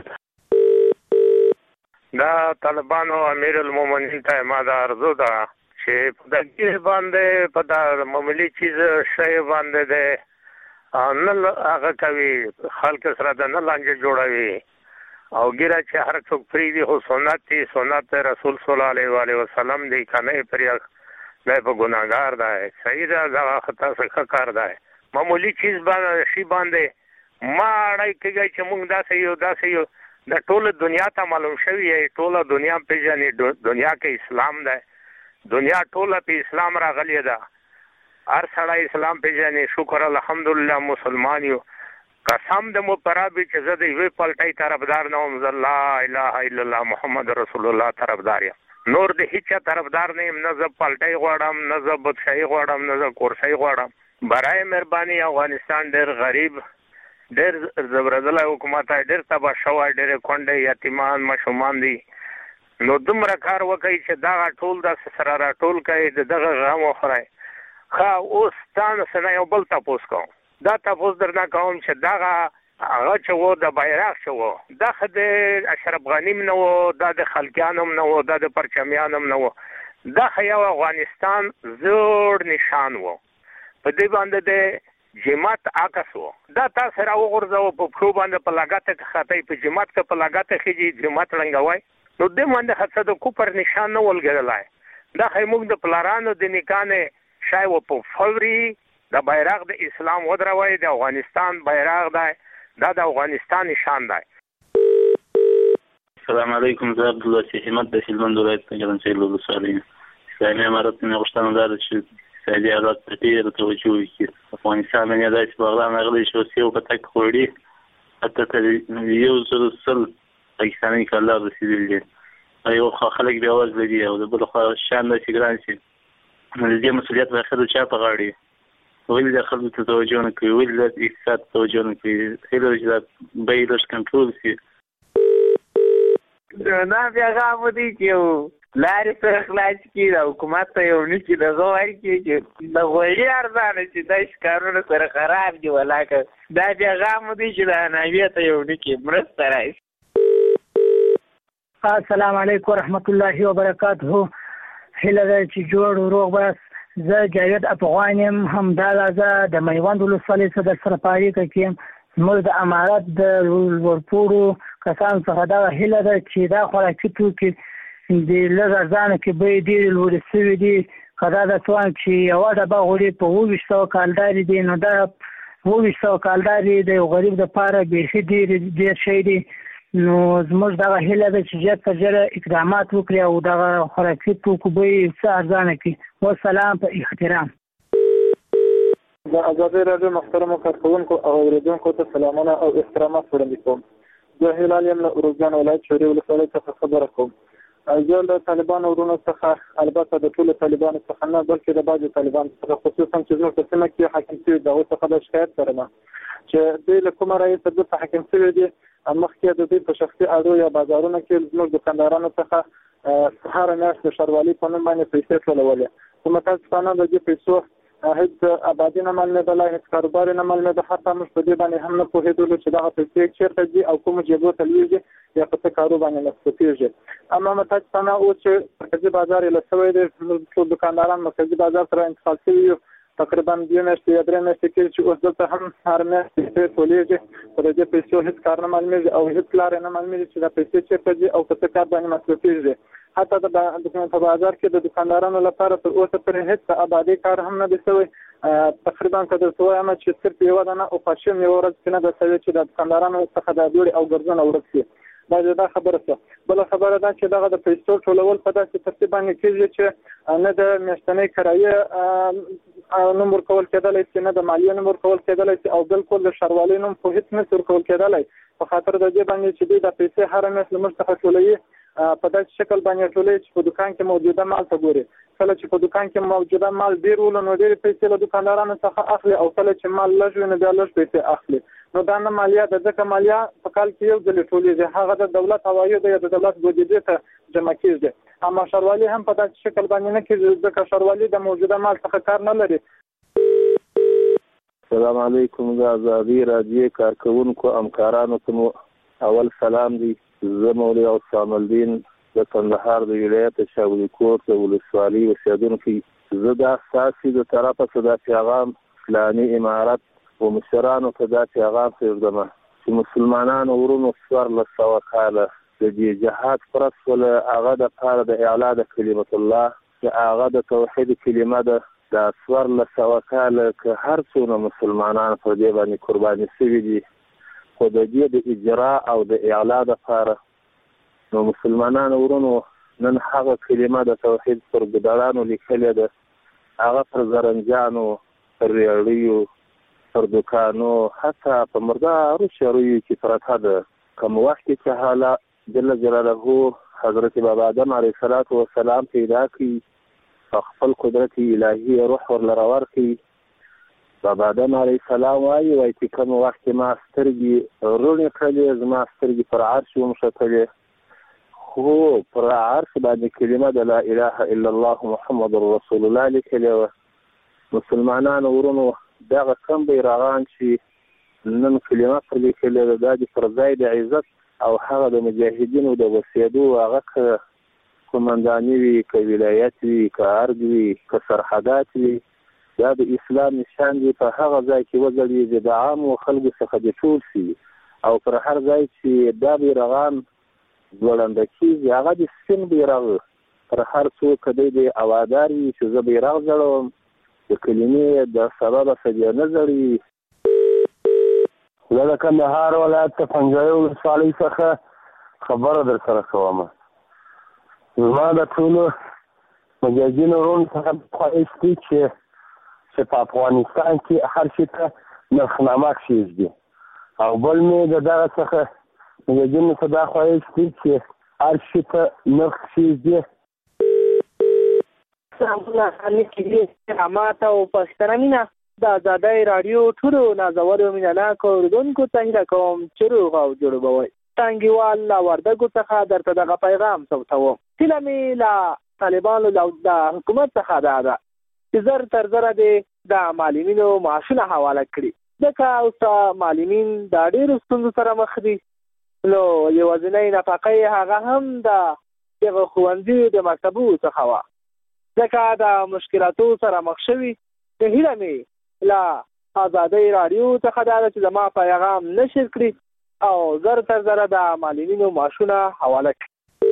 [SPEAKER 26] دا طالبانو امیر المؤمنین ته ما دا ارزو ده چې په دغه باندې په دا معمولی چیز شی باندې ده نه هغه کوي خلک سره د نه لانجه جوړوي او ګیره چې هر څوک فری دي خو سنت دي. سنت رسول صلی الله علیه و آله وسلم دی کنه پریا نه په ګناګار ده. صحیح ده. دا خطا څخه کار ده. معمولی چیز باندې شی باندې ما اړای کېږي چې موږ داسې یو داسې یو د ټوله دنیا ته معلوم شوی دی. ټوله دنیا پیژني. دنیا کې اسلام ده. دنیا ټوله په اسلام راغلی ده. هر سړی اسلام پیژني. شکر الحمدلله مسلمان یو. قسم د مو پرابي چې زه د یوې پلټۍ طرفدار نه وم. زه لا اله الا الله محمد رسول الله طرفدار یم. نور د هیڅ طرفدار نه یم. نه زه پلټۍ غواړم نه زه بادشاهي غواړم نه زه کورسۍ غواړم. برای مهرباني افغانستان ډېر غریب ډېر زبردله حکومت دی. ډېر تباه شوی. ډېرې کونډې یتیمان ماشومان دي. نو دومره کار وکړئ چې دغه ټول داسې سره راټول کړئ د دغه غم وخورئ. ښه اوس تا نه یو بل تپوس کوم. دا تپوس درنه کوم چې دغه هغه چې و د بیرغ چې و دا خو د اشرف غني هم نه و. دا د خلقیان هم نه و. دا د پرچمیان هم نه و. دا خو یو افغانستان زوړ نشان و. په دې باندې د جماعت عکس وو دا تاسو را وګورځو په خو باندې په لګاته کې خاطی په جماعت کې په لګاته کې جماعت رنګوي نو د باندې حسد کوپر نشان نه ولګلای دا خیموږ د پلارانو د نکانه شای و په فوري د بیرغ د اسلام ودروي د افغانستان بیرغ دی دا د افغانستان نشان دی.
[SPEAKER 3] السلام علیکم زه عبد الله شهمت د هلمند ولایت څخه یم ولسوالۍ اسلامي امارت نه غوښتنه ده چې سعودي عرب ته ډېر توجه وکړي. افغانستان نه داسې بغداد غلي شو سی او پتک خوړي حتی تر یو سل سل پاکستاني کله رسیدل دي ایو خلک بیا واز لري او د بل خو شان د سیګران شي نو دې مسولیت به خدای چا په غاړي ولې د خلکو ته توجه نه کوي ولې د اقتصاد توجه نه کوي هیله چې بیرش کنټرول شي.
[SPEAKER 7] نه بیا غو دي چې لارې سره خلاص کی د حکومت ته یو نشي د غوړ کی چې د غوړی ارزانه چې د ښکارونو سره خراب دي ولاکه دا بیا غو دي چې د ناویه ته یو نکی مرسته راځي.
[SPEAKER 9] السلام علیکم ورحمت الله وبرکاته. هله چې جوړ روغ بس زه جاوید افغان یم همداله زه د میوند ولسوالۍ څخه در سره په اړیکه کې یم. زموږ د امارت د ورپورو کسانو څخه دغه هیله ده چې دا خوراکي توکي د لږ ارزانه کې بیې ډېرې لوړې شوي دي که دا د توان چې یوه ډبه غوړي په اووه ویشت سوه کالدارې دي نو دا اووه ویشت سوه کالدارې د یو غریب دپاره بیخي ډېر ډېر شی دی. نو زموږ دغه هیله ده چې ژر تر ژره اقدامات وکړي او دغه خوراکي توکو بیې څه ارزانه کړي. والسلام په احترام.
[SPEAKER 15] د ازادي راډیو محترمو کارکوونکو او اورېدونکو ته سلامونه او احترامات وړاندې کوم. زه هلال یم له اروزګان ولایت شوري ولسوالۍ څخه خبره کوم. زه له طالبانو ورونو څخه البته د ټولو طالبانو څخه نه بلکې د بعضو طالبانو څخه خصوصا چې زموږ په سیمه کې حاکم شوي د هغوی څخه د شکایت سره نه چې دوی له کومه رایې څخه دلته حاکم شوي دي مخکې د دوی په شخصي اړو یا بازارونو کې زموږ دکاندارانو څخه هره میاشت د ښاروالۍ په نوم باندې پیسې ټولولې خو متاسفانه د دې پیسو هیڅ آبادي نه معلومېدله هیڅ کاروبار نه معلومېده حتی موږ په دې باندې هم نه پوهېدلو چې دغه پیسې چېرته ځي او کومو جېبو ته لوېږي یا په څه کارو باندې مصرفېږي. اما متاسفانه اوس چې مرکزي بازار یې له شوی دی ټول دکانداران مرکزي بازار سره انتقال شوي یو تقریبا دوه میاشتې یا درې میاشتې کېږي چې اوس دلته هم هر میاشت پیسې ټولېږي خو د دې پیسو هېڅ کار نه معلومېږي او هېڅ لارې نه معلومېږي چې دا پیسې چېرته ځي او په څه کار باندې مصرفېږي. حتی د په بازار کې د دکاندارانو لپاره تر اوسه پورې هېڅ آبادي کار هم نه دی شوی. تقریبا که درته وایم چې صرف یوه دانه اوپاشن یوه ورځ کې نه ده شوې چې د دکاندارانو څخه دا دوړې او ګرځونه ورک شي. دا دا خبره شوه. بله خبره ده چې دغه د پیسو ټولول په داسې ترتیب باندې کېږي چې نه د میاشتنۍ کرایې نوم ورکول کېدلی شي نه د مالیې نوم ورکول کېدلی شي او بالکل د ښاروالۍ نوم خو هېڅ نشي ورکول کېدلی په خاطر د دې باندې چې دوی دا پیسې هره میاشت له موږ څخه ټولوي په داسې شکل باندې ټولوي چې په دوکان کې موجوده مال ته ګوري. کله چې په دوکان کې موجوده مال ډېر ولو نو ډېرې پیسې له دوکاندارانو څخه اخلي او کله چې مال لږ وي نو بیا لږ پیسې اخلي. نو دا نه مالیه ده ځکه مالیه په کال کې یو ځلې ټولېږي هغه د دولت عوایدو یا د دولت بودیجې ته جمع کېږي. اما ښاروالي هم په داسې شکل باندې نه کېږي ځکه ښاروالي د موجوده مال څخه کار نه لري.
[SPEAKER 16] السلام علیکم د ازادي راډیو کارکوونکو همکارانو ته مو اول سلام دی. زه مولوي عصام الدین د کندهار د ولایت شاولی کوټ د ولسوالۍ اوسېدونکی. زه دا ستاسې د طرفه څه دا پیغام اسلامي امارت و مشرانو ته دا پیغام پرېږدمه چې مسلمانانو ورونو څوارلس سوه کاله د دې جهاد فرض شوله هغه دپاره د اعلا د کلمت الله چې هغه د توحید کلمه ده دا څوارلس سوه کاله که هر څونه مسلمانان پر دې باندې قرباني شوي دي خو د دې د اجرا او د اعلا دپاره نو مسلمانانو ورونو نن هغه کلمه د توحید پر ګدړانو لیکلې ده هغه پر زرنجانو پر ریاړیو پر دوکانو حتی په مردارو شروعو کې پرته ده. کوم وخت کې چې حالا جل جلاله حضرت بابا آدم علیه الصلاة والسلام پیدا کړي خپل قدرت الهي روح ورله ورکړي بابا آدم علیه السلام وایي وایي چې کوم وخت کې ما سترګې روڼې کړلې زما سترګې پر عرش ومښتلې خو پر عرش باندې کلمه د لا اله الا الله محمد رسول الله لیکلې وه. مسلمانانو ورونو دغه کم بیرغان چې نن کلمه پر لیکلې ده دا د پر ځای د عزت او هغه د مجاهدینو د وسیدو هغه که قمنداني وي که ولایت وي که ارګ وي که سرحدات وي دا د اسلام نشان دی. په هغه ځای کې وځلېږي د عامو خلکو څخه د ټول شي او پر هر ځای چې دا بیرغان ځوړنده کېږي هغه د سپین بیرغ پر هر څوک دی د اوادار وي چې زه بیرغ ځړوم د کلمې د سببه څه نه ځړي.
[SPEAKER 2] زه د کندهار ولایت د پنجوایي ولسوالۍ څخه خبره در سره کوم. زما د ټولو مجاهدینو ورونو څخه خواهش دی چې چې په افغانستان کې هر شي ته نرخنامه کښېږدي او بل مې د دغه څخه مجاهدینو ته دا خواهش دی چې هر شي ته نرخ کښېږدي.
[SPEAKER 1] سلامونه خالق رحمت او پښتنه مینه د آزادۍ راډیو ټولو نازولو مینهناکو اورېدونکو ته هیله کوم چې روغ او جوړ به وئ. ټانګیوال له وردګو څخه درته دغه پیغام ثبتوم. هیله مې له طالبانو د حکومت څخه دا ده چې زر تر زره دې د معلمینو معاشونه حواله کړي، ځکه اوس معلمین د ډېرو ستونزو سره مخ دي. نو یوازینۍ نفقه یې هغه هم د دغه ښوونځیو د مکتبو څخه وه، ځکه د مشکلاتو سره مخ شوي. نو هیله مې له آزادۍ راډیو څخه دا ده چې زما پیغام نشر کړي او زر تر زره د معلمینو معاشونه حواله کړي.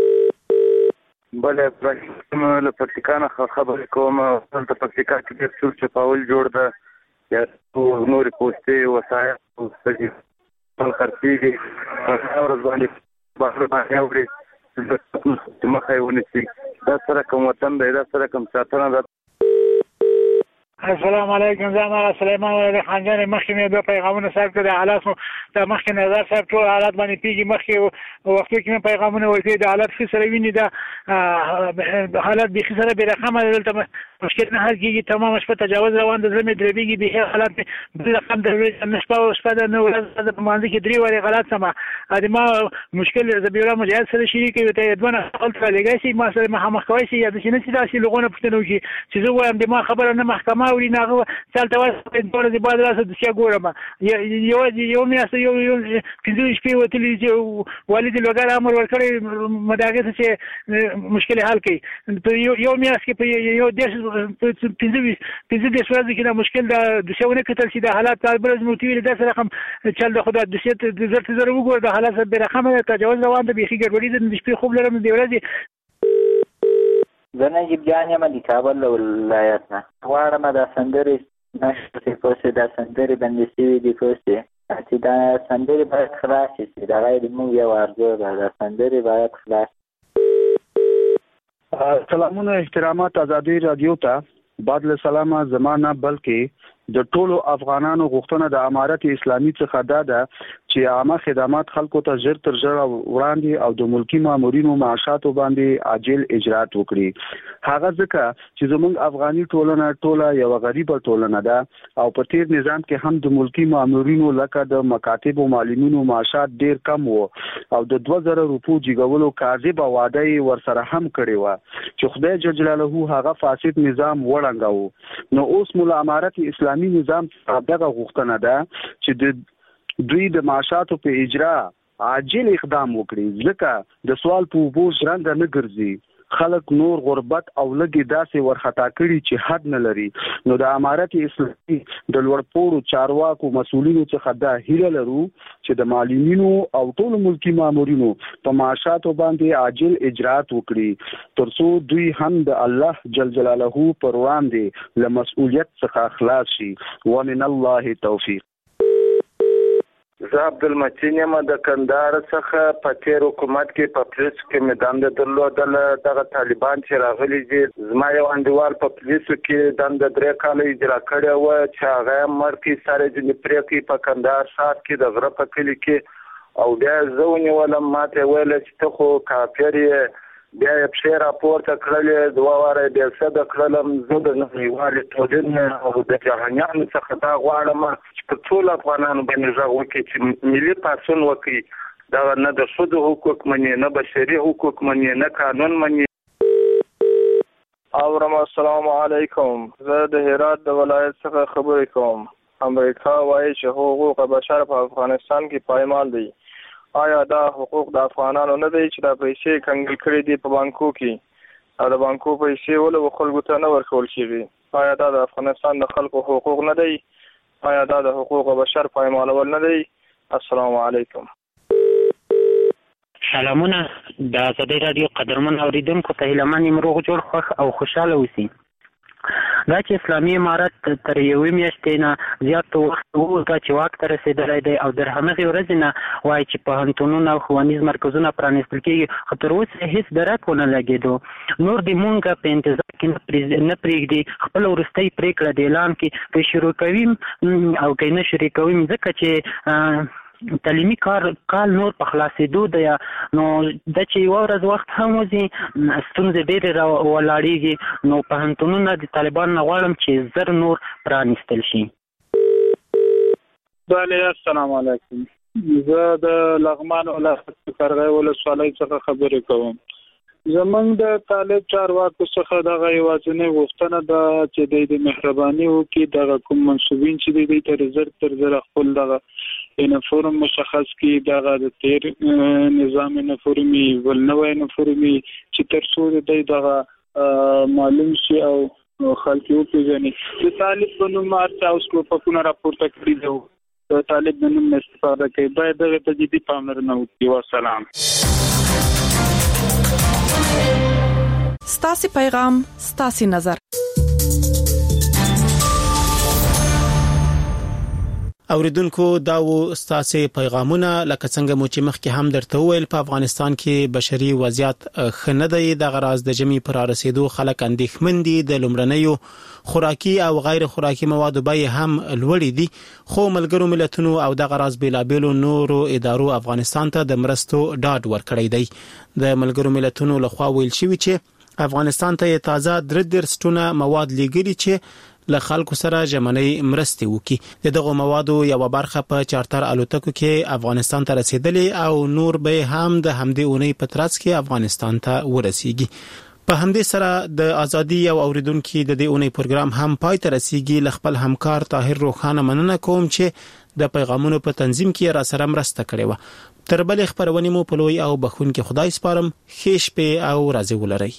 [SPEAKER 3] بله ابراهیم له پکتیکا نه خبرې کوم. دلته پکتیکا کې ډېر چور چپاول جوړ ده، یا نورې پوستې وسایل خپل خرڅېږي په هغه ورځ باندې بهر باندې اوري چې مخه یې ونیسي. دا سره کوم وطن دی، دا سره کوم ساتنه ده.
[SPEAKER 4] السلام علیکم. زه ما سلیمان ولی خان جان مخکې مې دوه پیغامونه صاحب کړه د حالات مو د مخکې نظر صاحب ټول حالات باندې پیږي. مخکې وختو کې مې پیغامونه ورکړي د حالات ښه سره ویني، دا حالات بیخي سره بې رقمه دلته مشکل نه حل کېږي. تمامه شپه تجاوز روان د زړه مې دربېږي بیخي حالات مې بل رقم د نه شپه شپه ده نه ورځ د په مانځه کې درې وارې غلط سمه د ما مشکل زبیره مجاهد سره شریک وي ته دوه نه خپل لګای شي ما سره مخامخ کوي شي یا د شي نه چې داسې لغونه پوښتنه وکړي چې زه وایم د ما خبره نه محکمه اوري نه هغه چلته واسه د ډول د بعد راځه د څه ګورم یو یو میاشت یو یو پنځه شپې وتلی چې والد لوګر امر ورکړي مداګه چې مشکل حل کړي. یو میاشت کې په یو دیش پنځه پنځه دیش ورځې کې دا مشکل د دښونه کتل چې د حالات برز موتیوي د سره رقم چل د خدای د شت د زرت زره وګور د حالات به رقم تجاوز روان د بیخي ګډوډي د شپې خوب لرم د ورځې.
[SPEAKER 17] زه نجیب جان یم د کابل ولایت نه. غواړم د سندرې نشته پوسې د سندرې بندې شوي دي پوسې چې دا سندرې باید خلاص شي. دا غیر موږ یو ارزو ده د سندرې باید خلاص.
[SPEAKER 18] سلامونه احترامات آزادۍ راډیو ته بعد له سلامه زمانه بلکې د ټولو افغانانو غوښتنه د امارت اسلامي څخه دا ده چې عامه خدمات خلکو ته ژر تر ژره وړاندې او د ملکی مامورینو معاشاتو باندې عاجل اجرات وکړي. هغه ځکه چې زموږ افغاني ټولنه ټوله یو غریبه ټولنه ده او په تیر نظام کې هم د ملکی مامورینو لکه د مکاتب او معلمینو معاشات ډیر کم وو او د دوه زره روپو جګولو کاذبه وعده یې ورسره هم کړې وه چې خدای جل جلاله هغه فاسد نظام وړنګاوه. نو اوس مولا امارت اسلامي نظام دغه غوښتنه ده چې د دوی د معاشاتو په اجرا عاجل اقدام وکړي، ځکه د سوال په اوبو ژرنده نه ګرځي. خلک نور غربت او لګي داسې ورخطا کړي چې حد نه لري. نو د امارت اسلامي د لوړپوړو چارواکو مسؤلینو څخه دا هیله لرو چې د معلمینو او ټولو ملکی مامورینو په معاشاتو باندې عاجل اجرات وکړي ترڅو دوی هم د الله جل جلاله پر وړاندې له مسؤلیت څخه خلاص شي. ومن الله توفیق.
[SPEAKER 3] زه عبدالمتین یم د کندهار څخه. په تیر حکومت کې په پولیسو کې مې دنده درلودله. دغه طالبان چې راغلي دي زما یو انډیوال په پولیسو کې دنده درې کاله اجرا کړې وه چې هغه یې مړ کړي سر یې ځینې پرې کړي په کندهار ښار کې د غره په کلي کې او بیا زه ونیولم. ما ته یې ویله چې ته خو کافر یې. بیا یې پښې راپورته کړلې دوه واره یې بېسده کړلم. زه د نړیوالې ټولنې او د جهانیانو څخه دا غواړم چې په ټولو افغانانو باندې غږ وکړي چې ملي پاڅون وکړي. دغه نه د ښځو حقوق مني، نه بشري حقوق مني، نه قانون مني.
[SPEAKER 19] اورم. السلام علیکم. زه د هرات د ولایت څخه خبرې کوم. امریکا وایي چې حقوق بشر په افغانستان کې پایمال دي. آیا دا حقوق د افغانانو نه دی چې دا پیسې کنګل کړي دي په بانکو کې او د بانکو پیسې ولې خلکو ته نه ورکول کېږي؟ آیا دا د افغانستان د خلکو حقوق نه دی؟ آیا دا د حقوق بشر پایمالول نه دی؟ السلام علیکم.
[SPEAKER 5] سلامونه. د آزادۍ رادیو قدرمن اوریدونکو ته هیله من یم روغ جوړ خوښ او خوشحاله اوسئ. دا چې اسلامي امارت تر یوې میاشتې نه زیات وخت وروسته چې واک ته رسېدلی دی او در همغې ورځې نه وایي چې پوهنتونونه او ښوونیز مرکزونه پرانیستل کېږي، خو تر اوسه هېڅ درک ونه لګېدو. نور دې مونږ په انتظار کې نه پرېږدي، خپله وروستۍ پرېکړه د اعلان کې که شروع کوي او که نه شروع کوي، ځکه چې تعلیمي کار کال نور په خلاصېدو دی، نو دا چې یوه ورځ وخت هم وځي ستونزې ډېرې را ولاړېږي. نو پوهنتونونه د طالبانو نه غواړم چې زر نور پرانیستل شي.
[SPEAKER 25] بله، السلام علیکم. زه د لغمان ولایت قرغې ولسوالۍ څخه خبرې کوم. زمونږ د طالب چارواکو څخه دغه یوازینۍ غوښتنه ده چې د مهرباني وکړي دغه کوم منصوبین چې دی تر زر تر زر خپل دغه یونیفورم مشخص کړي، دغه د تیر نظام یونیفورمي ول نوی یونیفورمي چې تر څو دی دغه معلوم شي او خلک وپېژني. د طالب په نوم هر چا اوس ټوپکونه راپورته کړي دي، د طالب په نوم استفاده کوي، باید دغه ته جدي پاملرنه وکړي. وسلام.
[SPEAKER 6] ستاسي پیغام ستاسي نظر.
[SPEAKER 23] اوریدونکو دا و ستاسي پیغامونه، لکه څنګه مو چې مخکې هم درته وویل په افغانستان کې بشري وضعیت ښه نه دی. د غراز د جمی پر رسیدو خلک اندېښمن دي، د لومړنیو خوراکي او غیر خوراکي موادو بیې هم لوړې دي، خو ملګرو ملتونو او د غراز بیلابېلو نورو ادارو افغانستان ته د مرستو ډاډ ورکړی دی. د ملګرو ملتونو لخوا ویل شوی چې افغانستان ته تازه درې دېرش ټنه مواد لیږلي چې له خلکو سره ژمنۍ مرستې وکړي. د دغو موادو یوه برخه په چارتر الوتکو کې افغانستان ته رسیدلې او نور به هم د همدې اونۍ په ترڅ کې افغانستان ته ورسیږي. په همدې سره د ازادي او اوریدونکو د دې اونۍ پروګرام هم پای ته رسیږي. ل خپل همکار طاهر روخانه مننه کوم چې د پیغامونو په تنظیم کې را سره مرسته کړې و. تر بل خبرونه مو په لوی او بخونکي خدای سپارم. ښه شپه او راځي ولرئ.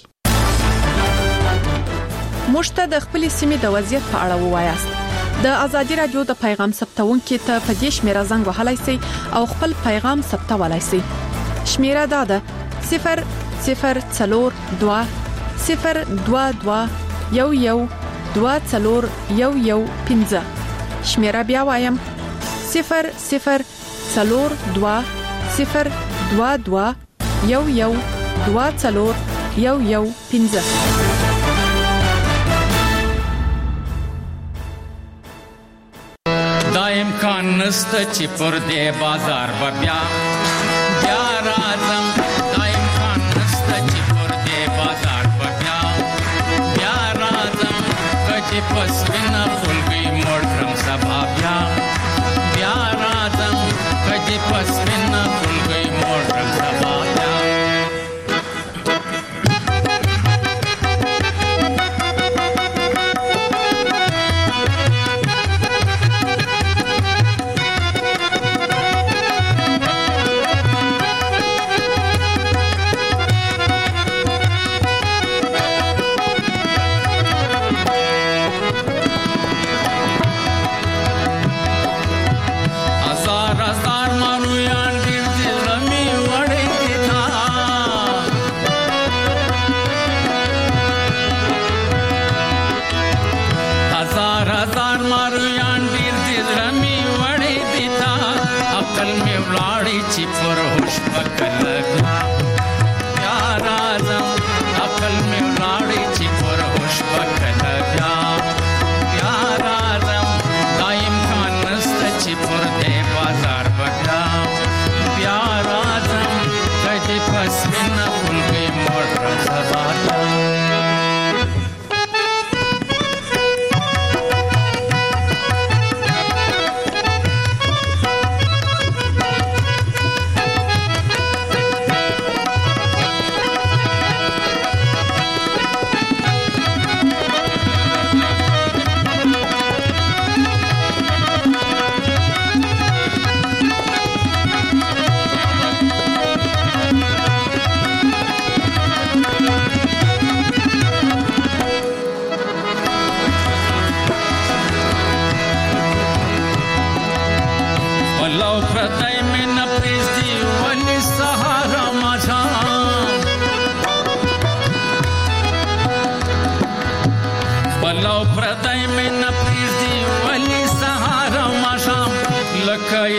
[SPEAKER 6] مشته د خپل سیمې د وضعیت په اړه ووایاست. د ازادي رادیو د پیغام ثبتونکو ته په دې شمیره زنګ وهلای شئ او خپل پیغام ثبتولای شئ. شمیره دا ده صفر صفر څلور دوه صفر دوه دوه یو یو دوه څلور یو یو پنځه. شمیره بیا وایم صفر صفر څلور دوه صفر دوه دوه یو یو دوه څلور یو یو پنځه.
[SPEAKER 13] دا امکان نسته چې پر دې بازار به بیا بیا راځم. دا امکان نسته چې پر دې بازار به بیا بیا راځم. کچې پس وینا خلګي موړ کړم سبا بیا بیا راځم. کچې پس وینا خلګي موړ کړم سبا بیا.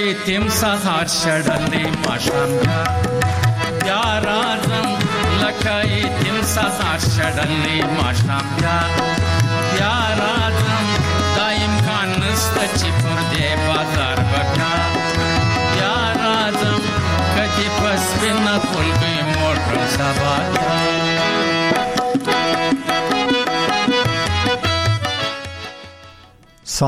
[SPEAKER 13] تیم سهار شړلې ماښام بیا بیا راځم لکه تیم سهار شړلې ماښام بیا بیا راځم دا امکان نشته چې پر دې بازار به بیا بیا راځم کدی پس بنا خلګي موټر سبا